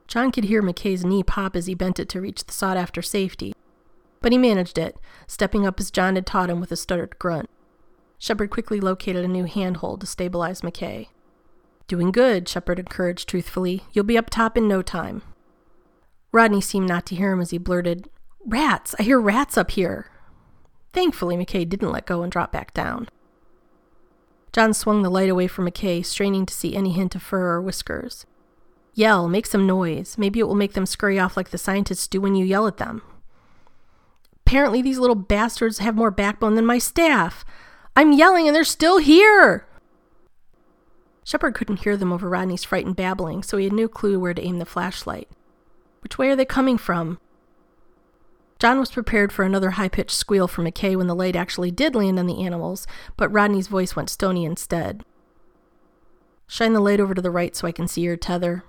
John could hear McKay's knee pop as he bent it to reach the sought-after safety, but he managed it, stepping up as John had taught him with a stuttered grunt. Shepard quickly located a new handhold to stabilize McKay. "Doing good," Shepard encouraged truthfully. "You'll be up top in no time." Rodney seemed not to hear him as he blurted, "Rats! I hear rats up here!" Thankfully, McKay didn't let go and drop back down. John swung the light away from McKay, straining to see any hint of fur or whiskers. "Yell, make some noise. Maybe it will make them scurry off like the scientists do when you yell at them." "Apparently these little bastards have more backbone than my staff. I'm yelling and they're still here!" Shepard couldn't hear them over Rodney's frightened babbling, so he had no clue where to aim the flashlight. Which way are they coming from? John was prepared for another high-pitched squeal from McKay when the light actually did land on the animals, but Rodney's voice went stony instead. "Shine the light over to the right so I can see your tether."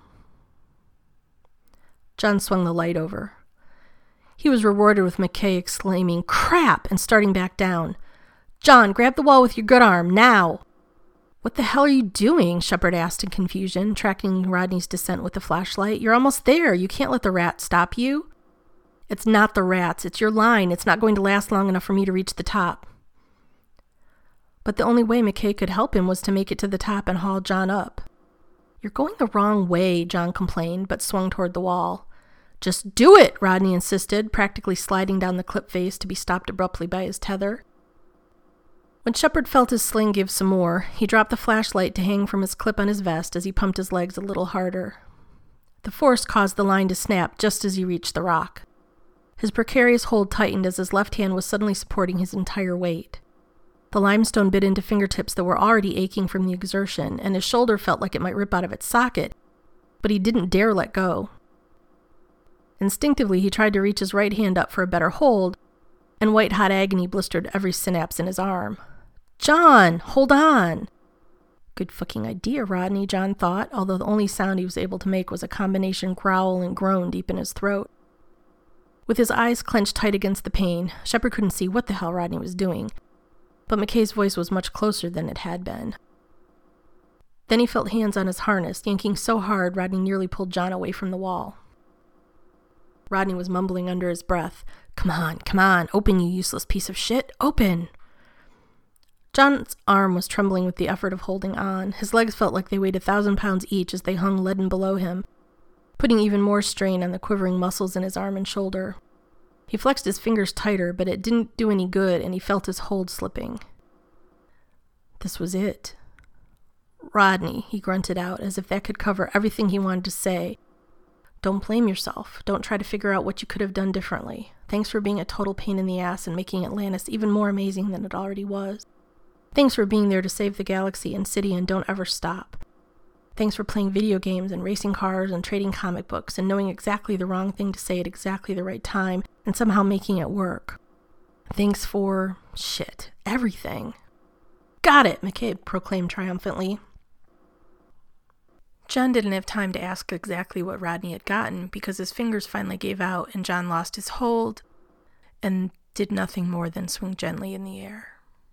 John swung the light over. He was rewarded with McKay exclaiming, "Crap!" and starting back down. "John, grab the wall with your good arm, now!" "What the hell are you doing?" Shepard asked in confusion, tracking Rodney's descent with the flashlight. "You're almost there. You can't let the rats stop you." "It's not the rats. It's your line. It's not going to last long enough for me to reach the top." But the only way McKay could help him was to make it to the top and haul John up. "You're going the wrong way," John complained, but swung toward the wall. "Just do it," Rodney insisted, practically sliding down the clip face to be stopped abruptly by his tether. When Shepard felt his sling give some more, he dropped the flashlight to hang from his clip on his vest as he pumped his legs a little harder. The force caused the line to snap just as he reached the rock. His precarious hold tightened as his left hand was suddenly supporting his entire weight. The limestone bit into fingertips that were already aching from the exertion, and his shoulder felt like it might rip out of its socket, but he didn't dare let go. Instinctively, he tried to reach his right hand up for a better hold, and white-hot agony blistered every synapse in his arm. "John, hold on!" Good fucking idea, Rodney, John thought, although the only sound he was able to make was a combination growl and groan deep in his throat. With his eyes clenched tight against the pain, Shepard couldn't see what the hell Rodney was doing, but McKay's voice was much closer than it had been. Then he felt hands on his harness, yanking so hard Rodney nearly pulled John away from the wall. Rodney was mumbling under his breath, come on, open, you useless piece of shit, open!" John's arm was trembling with the effort of holding on. His legs felt like they weighed 1,000 pounds each as they hung leaden below him, putting even more strain on the quivering muscles in his arm and shoulder. He flexed his fingers tighter, but it didn't do any good, and he felt his hold slipping. This was it. "Rodney," he grunted out, as if that could cover everything he wanted to say. "Don't blame yourself. Don't try to figure out what you could have done differently. Thanks for being a total pain in the ass and making Atlantis even more amazing than it already was. Thanks for being there to save the galaxy and city and don't ever stop. Thanks for playing video games and racing cars and trading comic books and knowing exactly the wrong thing to say at exactly the right time and somehow making it work. Thanks for... shit. Everything." "Got it," McKay proclaimed triumphantly. John didn't have time to ask exactly what Rodney had gotten because his fingers finally gave out and John lost his hold and did nothing more than swing gently in the air.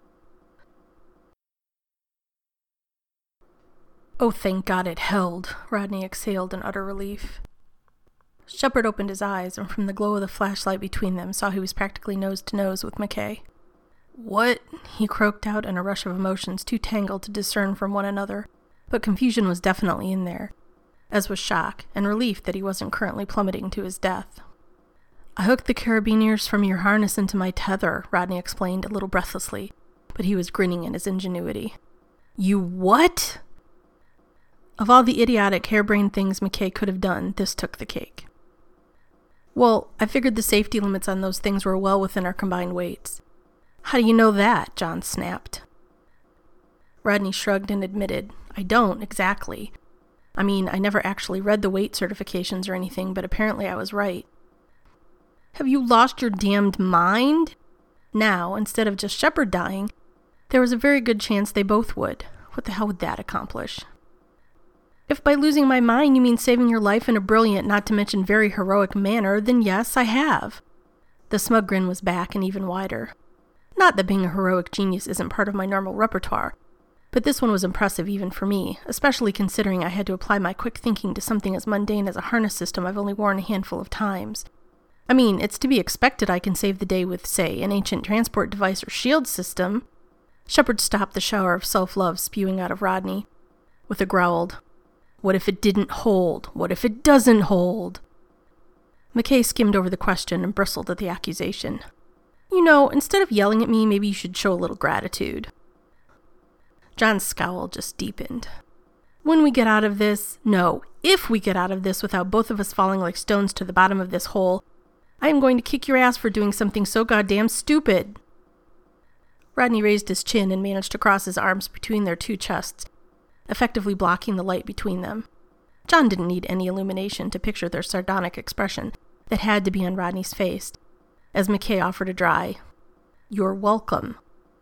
"Oh, thank God it held," Rodney exhaled in utter relief. Shepard opened his eyes, and from the glow of the flashlight between them saw he was practically nose to nose with McKay. "What?" he croaked out in a rush of emotions too tangled to discern from one another, but confusion was definitely in there, as was shock and relief that he wasn't currently plummeting to his death. "I hooked the carabiners from your harness into my tether," Rodney explained a little breathlessly, but he was grinning at his ingenuity. "You what?" Of all the idiotic, harebrained things McKay could have done, this took the cake. "Well, I figured the safety limits on those things were well within our combined weights." "How do you know that?" John snapped. Rodney shrugged and admitted, "I don't, exactly. I mean, I never actually read the weight certifications or anything, but apparently I was right." "Have you lost your damned mind?" Now, instead of just Shepard dying, there was a very good chance they both would. What the hell would that accomplish? "If by losing my mind you mean saving your life in a brilliant, not to mention very heroic manner, then yes, I have." The smug grin was back and even wider. "Not that being a heroic genius isn't part of my normal repertoire. But this one was impressive even for me, especially considering I had to apply my quick thinking to something as mundane as a harness system I've only worn a handful of times. I mean, it's to be expected I can save the day with, say, an ancient transport device or shield system. Shepard stopped the shower of self-love spewing out of Rodney with a growled, "What if it didn't hold? What if it doesn't hold?" McKay skimmed over the question and bristled at the accusation. "You know, instead of yelling at me, maybe you should show a little gratitude." John's scowl just deepened. "When we get out of this, no, if we get out of this without both of us falling like stones to the bottom of this hole, I am going to kick your ass for doing something so goddamn stupid." Rodney raised his chin and managed to cross his arms between their two chests, effectively blocking the light between them. John didn't need any illumination to picture their sardonic expression that had to be on Rodney's face, as McKay offered a dry, "You're welcome."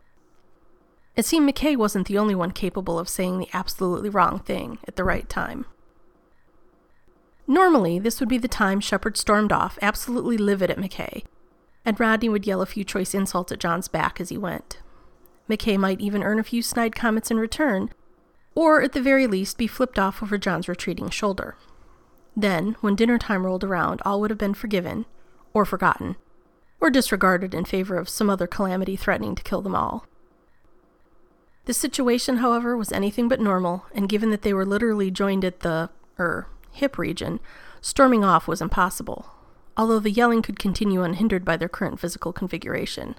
It seemed McKay wasn't the only one capable of saying the absolutely wrong thing at the right time. Normally, this would be the time Shepard stormed off, absolutely livid at McKay, and Rodney would yell a few choice insults at John's back as he went. McKay might even earn a few snide comments in return, or at the very least be flipped off over John's retreating shoulder. Then, when dinner time rolled around, all would have been forgiven, or forgotten, or disregarded in favor of some other calamity threatening to kill them all. The situation, however, was anything but normal, and given that they were literally joined at the, hip region, storming off was impossible, although the yelling could continue unhindered by their current physical configuration.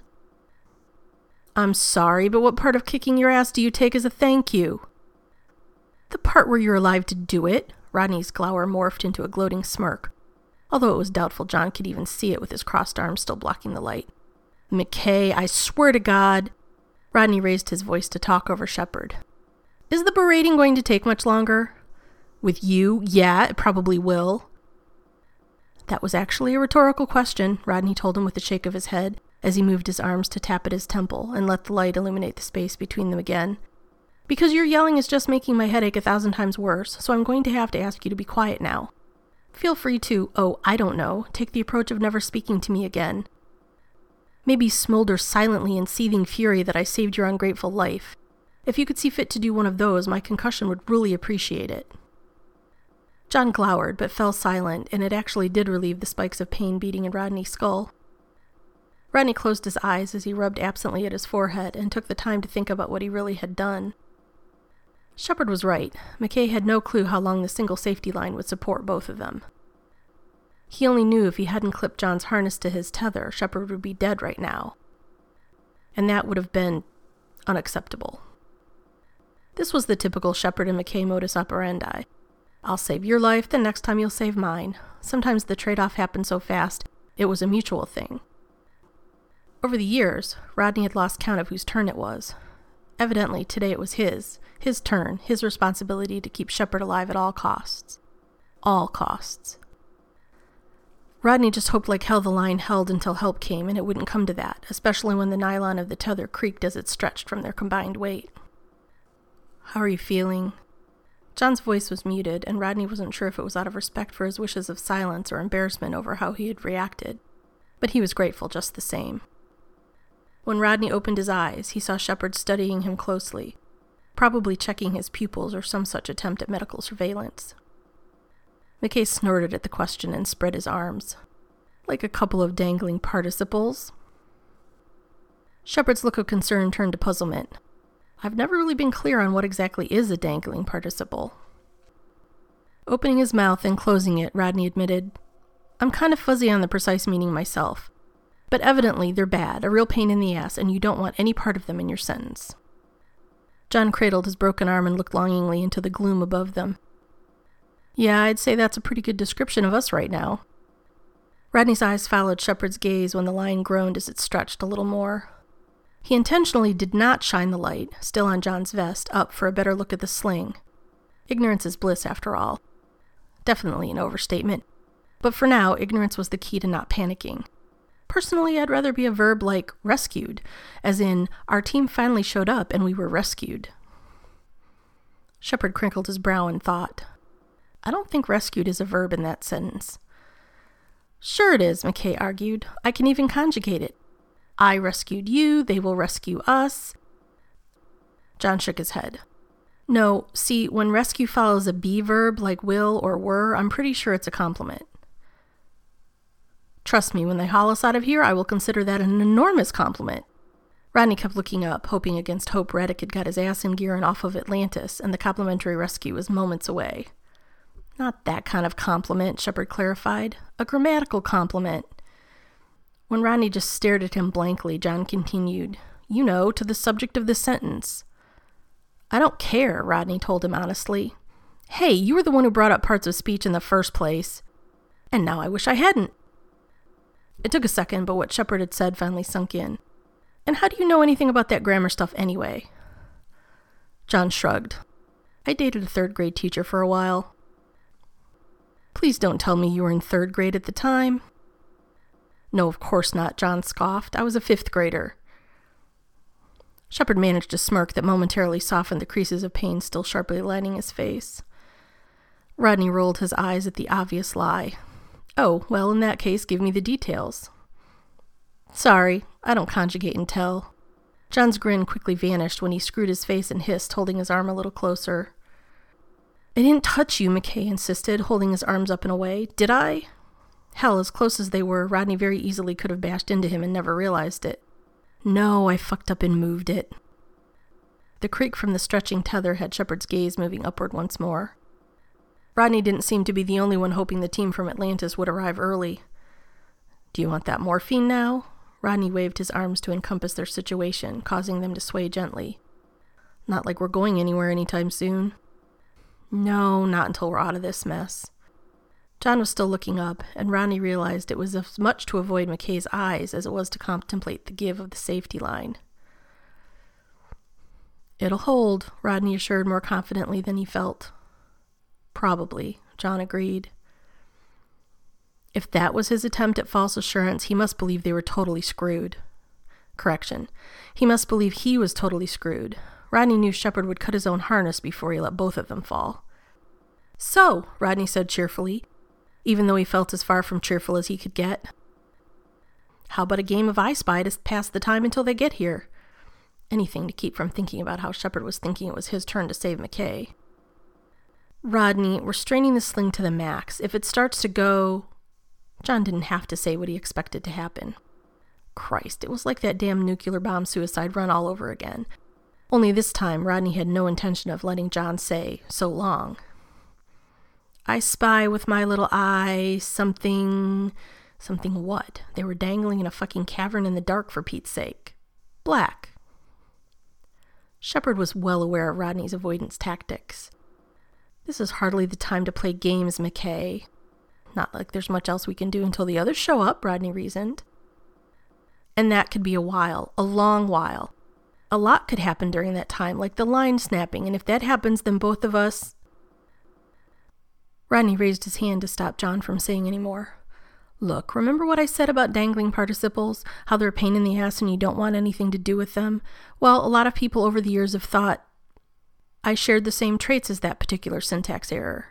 "I'm sorry, but what part of kicking your ass do you take as a thank you?" "The part where you're alive to do it." Rodney's glower morphed into a gloating smirk, although it was doubtful John could even see it with his crossed arms still blocking the light. "McKay, I swear to God." Rodney raised his voice to talk over Shepard. "Is the berating going to take much longer?" "With you? Yeah, it probably will." "That was actually a rhetorical question," Rodney told him with a shake of his head, as he moved his arms to tap at his temple and let the light illuminate the space between them again. "Because your yelling is just making my headache 1,000 times worse, so I'm going to have to ask you to be quiet now. Feel free to, I don't know, take the approach of never speaking to me again. Maybe smolder silently in seething fury that I saved your ungrateful life. If you could see fit to do one of those, my concussion would really appreciate it." John glowered, but fell silent, and it actually did relieve the spikes of pain beating in Rodney's skull. Rodney closed his eyes as he rubbed absently at his forehead and took the time to think about what he really had done. Shepard was right. McKay had no clue how long the single safety line would support both of them. He only knew if he hadn't clipped John's harness to his tether, Shepard would be dead right now. And that would have been unacceptable. This was the typical Shepard and McKay modus operandi. I'll save your life, the next time you'll save mine. Sometimes the trade-off happened so fast, it was a mutual thing. Over the years, Rodney had lost count of whose turn it was. Evidently, today it was his turn, his responsibility to keep Shepard alive at all costs. All costs. Rodney just hoped like hell the line held until help came, and it wouldn't come to that, especially when the nylon of the tether creaked as it stretched from their combined weight. "How are you feeling?" John's voice was muted, and Rodney wasn't sure if it was out of respect for his wishes of silence or embarrassment over how he had reacted, but he was grateful just the same. When Rodney opened his eyes, he saw Shepard studying him closely, probably checking his pupils or some such attempt at medical surveillance. McKay snorted at the question and spread his arms, like a couple of dangling participles. Shepard's look of concern turned to puzzlement. "I've never really been clear on what exactly is a dangling participle." Opening his mouth and closing it, Rodney admitted, "I'm kind of fuzzy on the precise meaning myself, but evidently they're bad, a real pain in the ass, and you don't want any part of them in your sentence." John cradled his broken arm and looked longingly into the gloom above them. "Yeah, I'd say that's a pretty good description of us right now." Rodney's eyes followed Shepard's gaze when the line groaned as it stretched a little more. He intentionally did not shine the light, still on John's vest, up for a better look at the sling. Ignorance is bliss, after all. Definitely an overstatement. But for now, ignorance was the key to not panicking. Personally, I'd rather be a verb like rescued, as in, our team finally showed up and we were rescued. Shepard crinkled his brow in thought. I don't think rescued is a verb in that sentence. "Sure it is," McKay argued. "I can even conjugate it. I rescued you, they will rescue us." John shook his head. No, see, when rescue follows a be verb like will or were, I'm pretty sure it's a compliment. Trust me, when they haul us out of here, I will consider that an enormous compliment. Rodney kept looking up, hoping against hope Radek had got his ass in gear and off of Atlantis, and the complimentary rescue was moments away. Not that kind of compliment, Shepard clarified. A grammatical compliment. When Rodney just stared at him blankly, John continued, You know, to the subject of this sentence. I don't care, Rodney told him honestly. Hey, you were the one who brought up parts of speech in the first place. And now I wish I hadn't. It took a second, but what Shepard had said finally sunk in. And how do you know anything about that grammar stuff anyway? John shrugged. I dated a third-grade teacher for a while. Please don't tell me you were in third grade at the time. No, of course not, John scoffed. I was a fifth grader. Shepard managed a smirk that momentarily softened the creases of pain still sharply lining his face. Rodney rolled his eyes at the obvious lie. Oh, well, in that case, give me the details. Sorry, I don't conjugate and tell. John's grin quickly vanished when he screwed his face and hissed, holding his arm a little closer. I didn't touch you, McKay insisted, holding his arms up and away. Did I? Hell, as close as they were, Rodney very easily could have bashed into him and never realized it. No, I fucked up and moved it. The creak from the stretching tether had Shepard's gaze moving upward once more. Rodney didn't seem to be the only one hoping the team from Atlantis would arrive early. Do you want that morphine now? Rodney waved his arms to encompass their situation, causing them to sway gently. Not like we're going anywhere anytime soon. No, not until we're out of this mess. John was still looking up, and Rodney realized it was as much to avoid McKay's eyes as it was to contemplate the give of the safety line. It'll hold, Rodney assured more confidently than he felt. Probably, John agreed. If that was his attempt at false assurance, he must believe they were totally screwed. Correction. He must believe he was totally screwed. Rodney knew Shepard would cut his own harness before he let both of them fall. So, Rodney said cheerfully, even though he felt as far from cheerful as he could get. How about a game of I Spy to pass the time until they get here? Anything to keep from thinking about how Shepard was thinking it was his turn to save McKay. Rodney, we're straining the sling to the max. If it starts to go... John didn't have to say what he expected to happen. Christ, it was like that damn nuclear bomb suicide run all over again. Only this time, Rodney had no intention of letting John say, so long. I spy with my little eye something... Something what? They were dangling in a fucking cavern in the dark, for Pete's sake. Black. Shepard was well aware of Rodney's avoidance tactics. This is hardly the time to play games, McKay. Not like there's much else we can do until the others show up, Rodney reasoned. And that could be a while, a long while. A lot could happen during that time, like the line snapping, and if that happens, then both of us... Rodney raised his hand to stop John from saying any more. Look, remember what I said about dangling participles? How they're a pain in the ass and you don't want anything to do with them? Well, a lot of people over the years have thought I shared the same traits as that particular syntax error.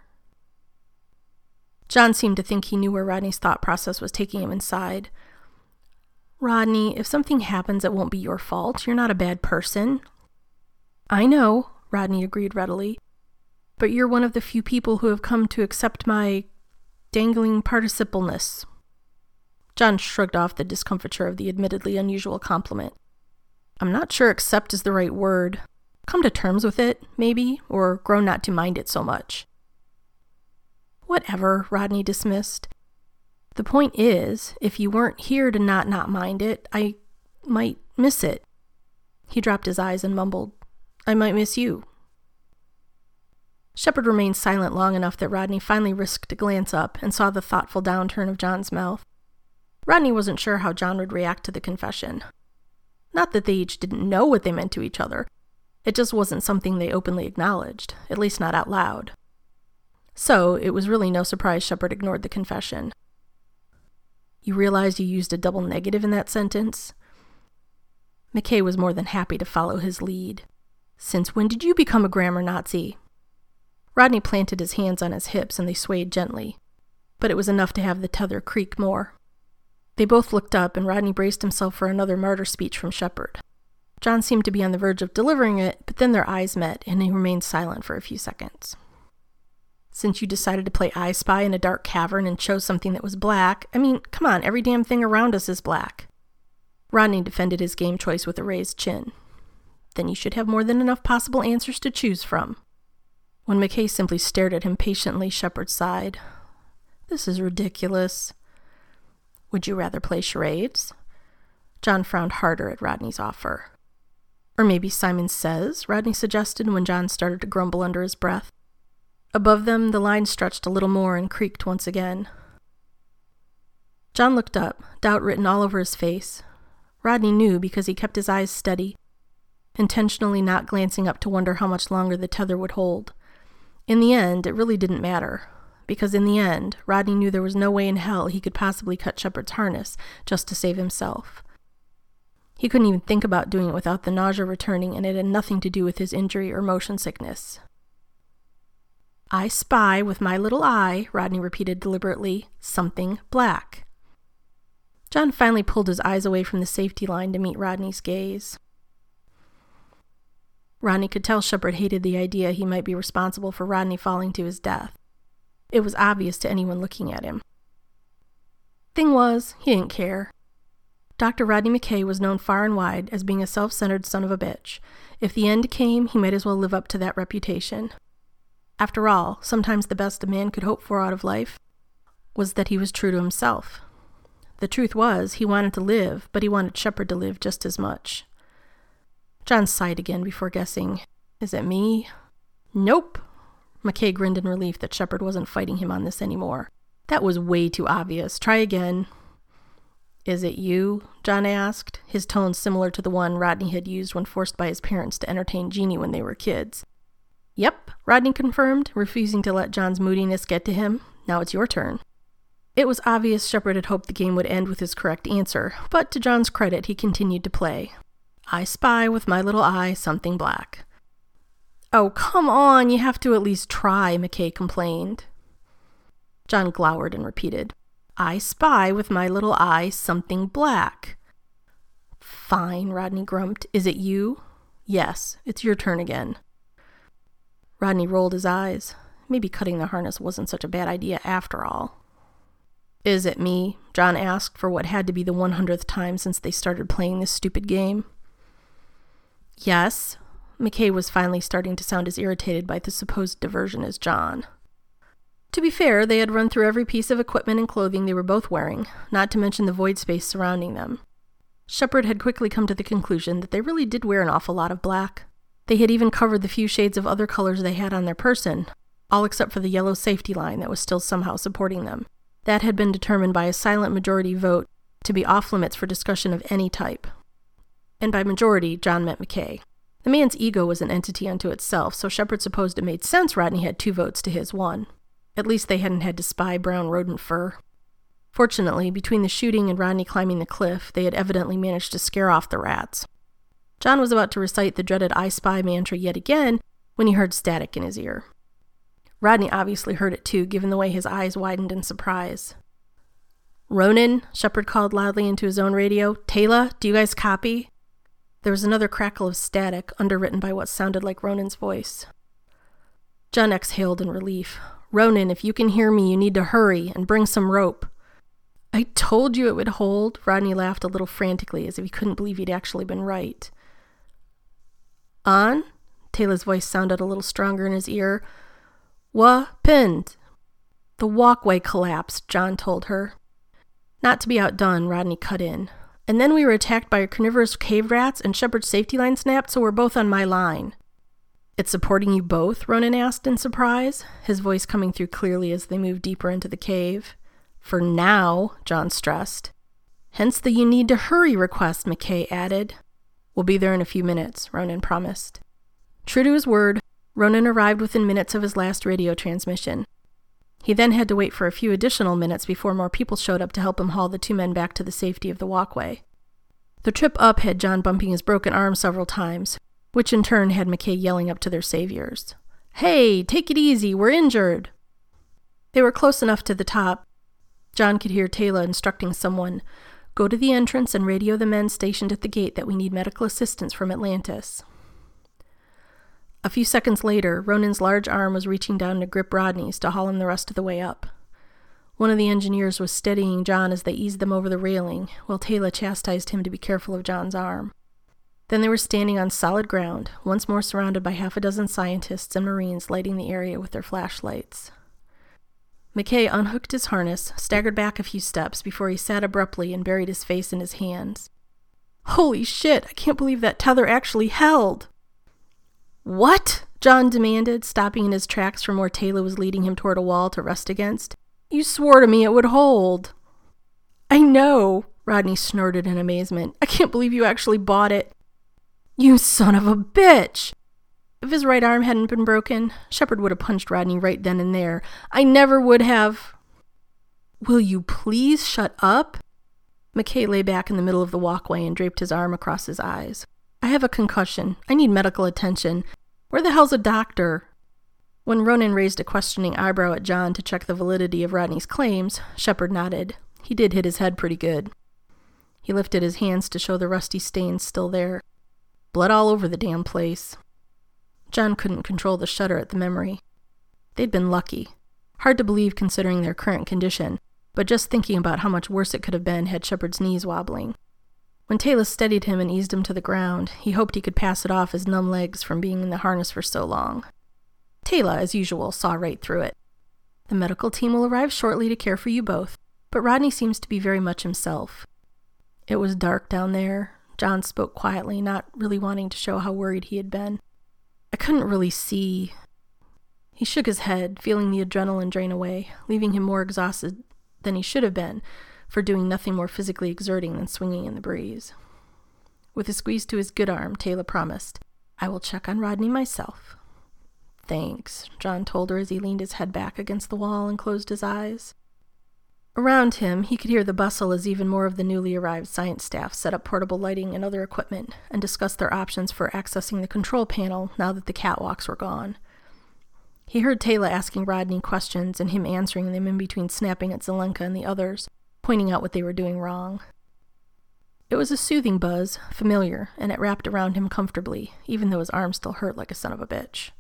John seemed to think he knew where Rodney's thought process was taking him inside. Rodney, if something happens, it won't be your fault. You're not a bad person. I know, Rodney agreed readily. But you're one of the few people who have come to accept my dangling participleness. John shrugged off the discomfiture of the admittedly unusual compliment. I'm not sure accept is the right word. Come to terms with it, maybe, or grow not to mind it so much. Whatever, Rodney dismissed. The point is, if you weren't here to not mind it, I might miss it. He dropped his eyes and mumbled, I might miss you. Shepard remained silent long enough that Rodney finally risked a glance up and saw the thoughtful downturn of John's mouth. Rodney wasn't sure how John would react to the confession. Not that they each didn't know what they meant to each other. It just wasn't something they openly acknowledged, at least not out loud. So, it was really no surprise Shepard ignored the confession. You realize you used a double negative in that sentence? McKay was more than happy to follow his lead. Since when did you become a grammar Nazi? Rodney planted his hands on his hips and they swayed gently, but it was enough to have the tether creak more. They both looked up and Rodney braced himself for another martyr speech from Shepard. John seemed to be on the verge of delivering it, but then their eyes met, and he remained silent for a few seconds. Since you decided to play I Spy in a dark cavern and chose something that was black, I mean, come on, every damn thing around us is black. Rodney defended his game choice with a raised chin. Then you should have more than enough possible answers to choose from. When McKay simply stared at him patiently, Shepard sighed. This is ridiculous. Would you rather play charades? John frowned harder at Rodney's offer. Or maybe Simon Says, Rodney suggested when John started to grumble under his breath. Above them, the line stretched a little more and creaked once again. John looked up, doubt written all over his face. Rodney knew because he kept his eyes steady, intentionally not glancing up to wonder how much longer the tether would hold. In the end, it really didn't matter, because in the end, Rodney knew there was no way in hell he could possibly cut Shepard's harness just to save himself. He couldn't even think about doing it without the nausea returning, and it had nothing to do with his injury or motion sickness. I spy with my little eye, Rodney repeated deliberately, something black. John finally pulled his eyes away from the safety line to meet Rodney's gaze. Rodney could tell Shepard hated the idea he might be responsible for Rodney falling to his death. It was obvious to anyone looking at him. Thing was, he didn't care. Dr. Rodney McKay was known far and wide as being a self-centered son of a bitch. If the end came, he might as well live up to that reputation. After all, sometimes the best a man could hope for out of life was that he was true to himself. The truth was, he wanted to live, but he wanted Shepard to live just as much. John sighed again before guessing, is it me? Nope. McKay grinned in relief that Shepard wasn't fighting him on this anymore. That was way too obvious. Try again. Is it you? John asked, his tone similar to the one Rodney had used when forced by his parents to entertain Jeannie when they were kids. Yep, Rodney confirmed, refusing to let John's moodiness get to him. Now it's your turn. It was obvious Shepard had hoped the game would end with his correct answer, but to John's credit, he continued to play. I spy with my little eye something black. Oh, come on, you have to at least try, McKay complained. John glowered and repeated, I spy with my little eye something black. Fine, Rodney grumped. Is it you? Yes, it's your turn again. Rodney rolled his eyes. Maybe cutting the harness wasn't such a bad idea after all. Is it me? John asked for what had to be the 100th time since they started playing this stupid game. Yes. McKay was finally starting to sound as irritated by the supposed diversion as John. To be fair, they had run through every piece of equipment and clothing they were both wearing, not to mention the void space surrounding them. Shepard had quickly come to the conclusion that they really did wear an awful lot of black. They had even covered the few shades of other colors they had on their person, all except for the yellow safety line that was still somehow supporting them. That had been determined by a silent majority vote to be off-limits for discussion of any type. And by majority, John meant McKay. The man's ego was an entity unto itself, so Shepard supposed it made sense Rodney had 2 votes to his 1. At least they hadn't had to spy brown rodent fur. Fortunately, between the shooting and Rodney climbing the cliff, they had evidently managed to scare off the rats. John was about to recite the dreaded I Spy mantra yet again when he heard static in his ear. Rodney obviously heard it too, given the way his eyes widened in surprise. Ronan, Shepard called loudly into his own radio. Tayla, do you guys copy? There was another crackle of static, underwritten by what sounded like Ronan's voice. John exhaled in relief. Ronan, if you can hear me, you need to hurry and bring some rope. I told you it would hold. Rodney laughed a little frantically, as if he couldn't believe he'd actually been right. On? Tayla's voice sounded a little stronger in his ear. Pinned. The walkway collapsed, John told her. Not to be outdone, Rodney cut in. And then we were attacked by carnivorous cave rats, and Shepard's safety line snapped, so we're both on my line. It's supporting you both? Ronan asked in surprise, his voice coming through clearly as they moved deeper into the cave. For now, John stressed. Hence the you need to hurry request, McKay added. We'll be there in a few minutes, Ronan promised. True to his word, Ronan arrived within minutes of his last radio transmission. He then had to wait for a few additional minutes before more people showed up to help him haul the 2 men back to the safety of the walkway. The trip up had John bumping his broken arm several times, which in turn had McKay yelling up to their saviors. Hey, take it easy, we're injured! They were close enough to the top. John could hear Tayla instructing someone, Go to the entrance and radio the men stationed at the gate that we need medical assistance from Atlantis." A few seconds later, Ronan's large arm was reaching down to grip Rodney's to haul him the rest of the way up. One of the engineers was steadying John as they eased them over the railing, while Taylor chastised him to be careful of John's arm. Then they were standing on solid ground, once more surrounded by half a dozen scientists and Marines lighting the area with their flashlights. McKay unhooked his harness, staggered back a few steps before he sat abruptly and buried his face in his hands. "Holy shit, I can't believe that tether actually held!" "What?" John demanded, stopping in his tracks from where Taylor was leading him toward a wall to rest against. "You swore to me it would hold." "I know," Rodney snorted in amazement. "I can't believe you actually bought it." "You son of a bitch!" If his right arm hadn't been broken, Shepard would have punched Rodney right then and there. "I never would have." "Will you please shut up?" McKay lay back in the middle of the walkway and draped his arm across his eyes. "I have a concussion. I need medical attention. Where the hell's a doctor?" When Ronan raised a questioning eyebrow at John to check the validity of Rodney's claims, Shepard nodded. He did hit his head pretty good. He lifted his hands to show the rusty stains still there. Blood all over the damn place. John couldn't control the shudder at the memory. They'd been lucky. Hard to believe considering their current condition, but just thinking about how much worse it could have been had Shepard's knees wobbling. When Taylor steadied him and eased him to the ground, he hoped he could pass it off as numb legs from being in the harness for so long. Taylor, as usual, saw right through it. "The medical team will arrive shortly to care for you both, but Rodney seems to be very much himself." It was dark down there. John spoke quietly, not really wanting to show how worried he had been. "I couldn't really see." He shook his head, feeling the adrenaline drain away, leaving him more exhausted than he should have been for doing nothing more physically exerting than swinging in the breeze. With a squeeze to his good arm, Taylor promised, "I will check on Rodney myself." "Thanks," John told her as he leaned his head back against the wall and closed his eyes. Around him, he could hear the bustle as even more of the newly arrived science staff set up portable lighting and other equipment and discussed their options for accessing the control panel now that the catwalks were gone. He heard Taylor asking Rodney questions and him answering them in between snapping at Zelenka and the others, pointing out what they were doing wrong. It was a soothing buzz, familiar, and it wrapped around him comfortably, even though his arm still hurt like a son of a bitch.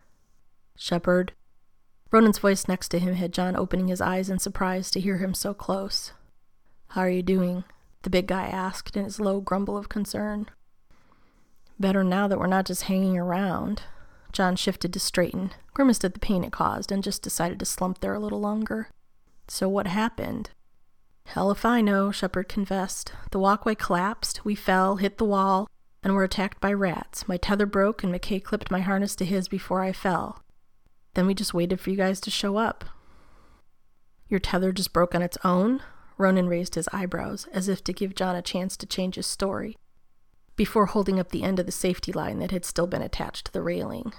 "Shepard." Ronan's voice next to him had John opening his eyes in surprise to hear him so close. "How are you doing?" the big guy asked in his low grumble of concern. "Better now that we're not just hanging around." John shifted to straighten, grimaced at the pain it caused, and just decided to slump there a little longer. "So what happened?" "Hell if I know," Shepard confessed. "The walkway collapsed, we fell, hit the wall, and were attacked by rats. My tether broke, and McKay clipped my harness to his before I fell. Then we just waited for you guys to show up." "Your tether just broke on its own?" Ronan raised his eyebrows, as if to give John a chance to change his story, before holding up the end of the safety line that had still been attached to the railing.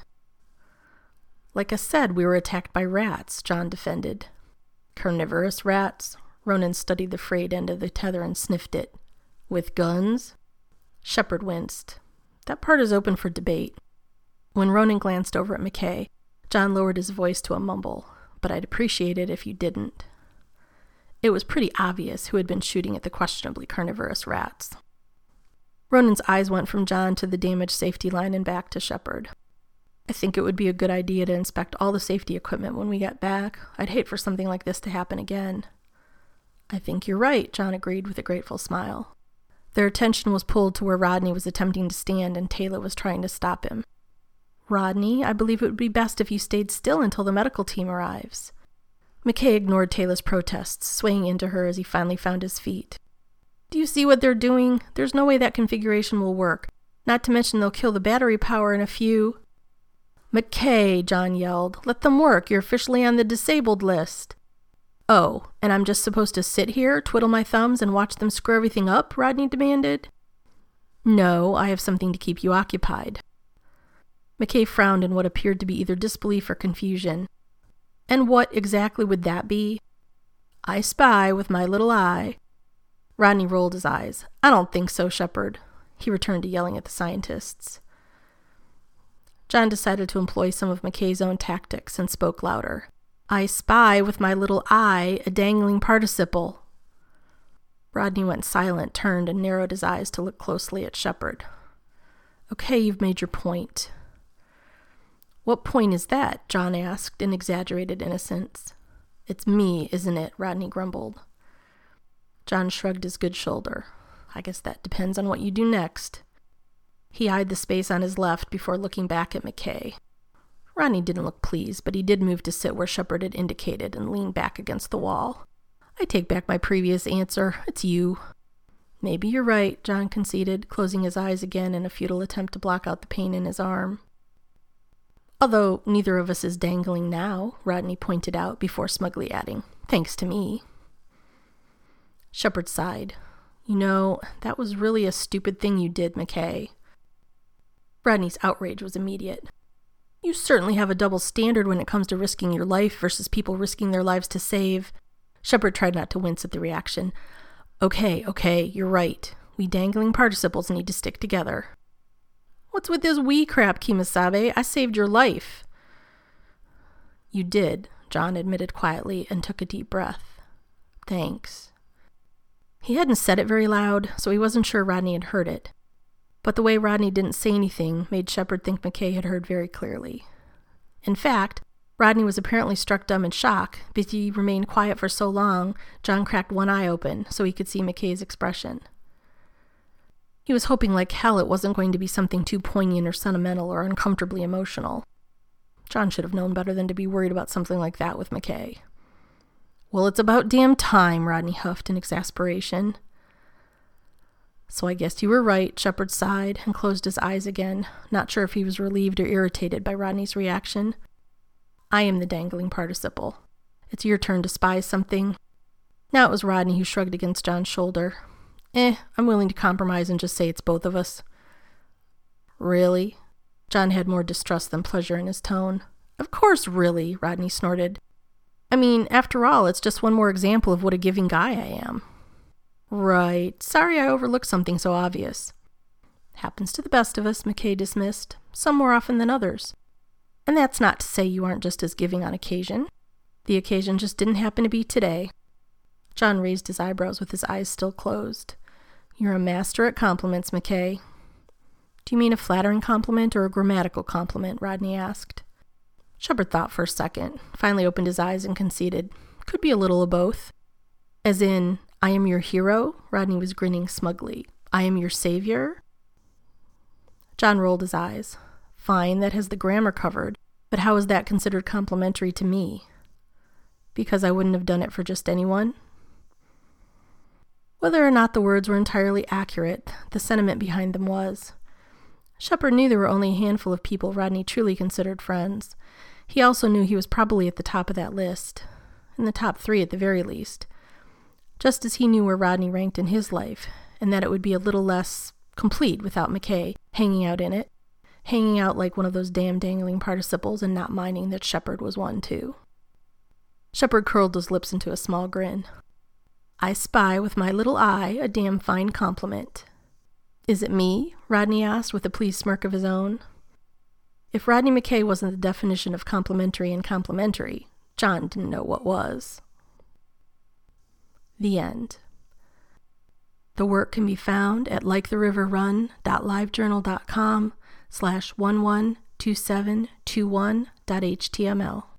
"Like I said, we were attacked by rats," John defended. "Carnivorous rats?" Ronan studied the frayed end of the tether and sniffed it. "With guns?" Shepard winced. That part is open for debate. When Ronan glanced over at McKay, John lowered his voice to a mumble, "But I'd appreciate it if you didn't." It was pretty obvious who had been shooting at the questionably carnivorous rats. Ronan's eyes went from John to the damaged safety line and back to Shepard. "I think it would be a good idea to inspect all the safety equipment when we get back. I'd hate for something like this to happen again." "I think you're right," John agreed with a grateful smile. Their attention was pulled to where Rodney was attempting to stand and Taylor was trying to stop him. "Rodney, I believe it would be best if you stayed still until the medical team arrives." McKay ignored Taylor's protests, swaying into her as he finally found his feet. "Do you see what they're doing? There's no way that configuration will work. Not to mention they'll kill the battery power in a few—" "McKay," John yelled, "let them work. You're officially on the disabled list." "Oh, and I'm just supposed to sit here, twiddle my thumbs, and watch them screw everything up?" Rodney demanded. "No, I have something to keep you occupied." McKay frowned in what appeared to be either disbelief or confusion. "And what exactly would that be?" "I spy with my little eye." Rodney rolled his eyes. "I don't think so, Shepard." He returned to yelling at the scientists. John decided to employ some of McKay's own tactics and spoke louder. "I spy with my little eye a dangling participle." Rodney went silent, turned, and narrowed his eyes to look closely at Shepard. Okay, you've made your point. What point is that? John asked in exaggerated innocence. It's me, isn't it? Rodney grumbled. John shrugged his good shoulder. I guess that depends on what you do next. He eyed the space on his left before looking back at McKay. Rodney didn't look pleased, but he did move to sit where Shepard had indicated and lean back against the wall. I take back my previous answer. It's you. Maybe you're right, John conceded, closing his eyes again in a futile attempt to block out the pain in his arm. Although neither of us is dangling now, Rodney pointed out before smugly adding, thanks to me. Shepard sighed. You know, that was really a stupid thing you did, McKay. Rodney's outrage was immediate. You certainly have a double standard when it comes to risking your life versus people risking their lives to save. Shepard tried not to wince at the reaction. Okay, you're right. We dangling participles need to stick together. What's with this we crap, Kimasabe? I saved your life. You did, John admitted quietly and took a deep breath. Thanks. He hadn't said it very loud, so he wasn't sure Rodney had heard it. But the way Rodney didn't say anything made Shepard think McKay had heard very clearly. In fact, Rodney was apparently struck dumb in shock, but he remained quiet for so long, John cracked one eye open so he could see McKay's expression. He was hoping like hell it wasn't going to be something too poignant or sentimental or uncomfortably emotional. John should have known better than to be worried about something like that with McKay. Well, it's about damn time, Rodney huffed in exasperation. So I guess you were right, Shepard sighed and closed his eyes again, not sure if he was relieved or irritated by Rodney's reaction. I am the dangling participle. It's your turn to spy something. Now it was Rodney who shrugged against John's shoulder. I'm willing to compromise and just say it's both of us. Really? John had more distrust than pleasure in his tone. Of course, really, Rodney snorted. I mean, after all, it's just one more example of what a giving guy I am. Right. Sorry I overlooked something so obvious. Happens to the best of us, McKay dismissed, some more often than others. And that's not to say you aren't just as giving on occasion. The occasion just didn't happen to be today. John raised his eyebrows with his eyes still closed. You're a master at compliments, McKay. Do you mean a flattering compliment or a grammatical compliment? Rodney asked. Shepard thought for a second, finally opened his eyes and conceded. Could be a little of both. As in, I am your hero? Rodney was grinning smugly. I am your savior? John rolled his eyes. Fine, that has the grammar covered, but how is that considered complimentary to me? Because I wouldn't have done it for just anyone? Whether or not the words were entirely accurate, the sentiment behind them was. Shepard knew there were only a handful of people Rodney truly considered friends. He also knew he was probably at the top of that list, in the top 3 at the very least, just as he knew where Rodney ranked in his life, and that it would be a little less complete without McKay hanging out in it, hanging out like one of those damn dangling participles and not minding that Shepard was one too. Shepard curled his lips into a small grin. I spy with my little eye a damn fine compliment. Is it me? Rodney asked with a pleased smirk of his own. If Rodney McKay wasn't the definition of complimentary and complimentary, John didn't know what was. The end. The work can be found at liketheriverrun.livejournal.com/112721.html.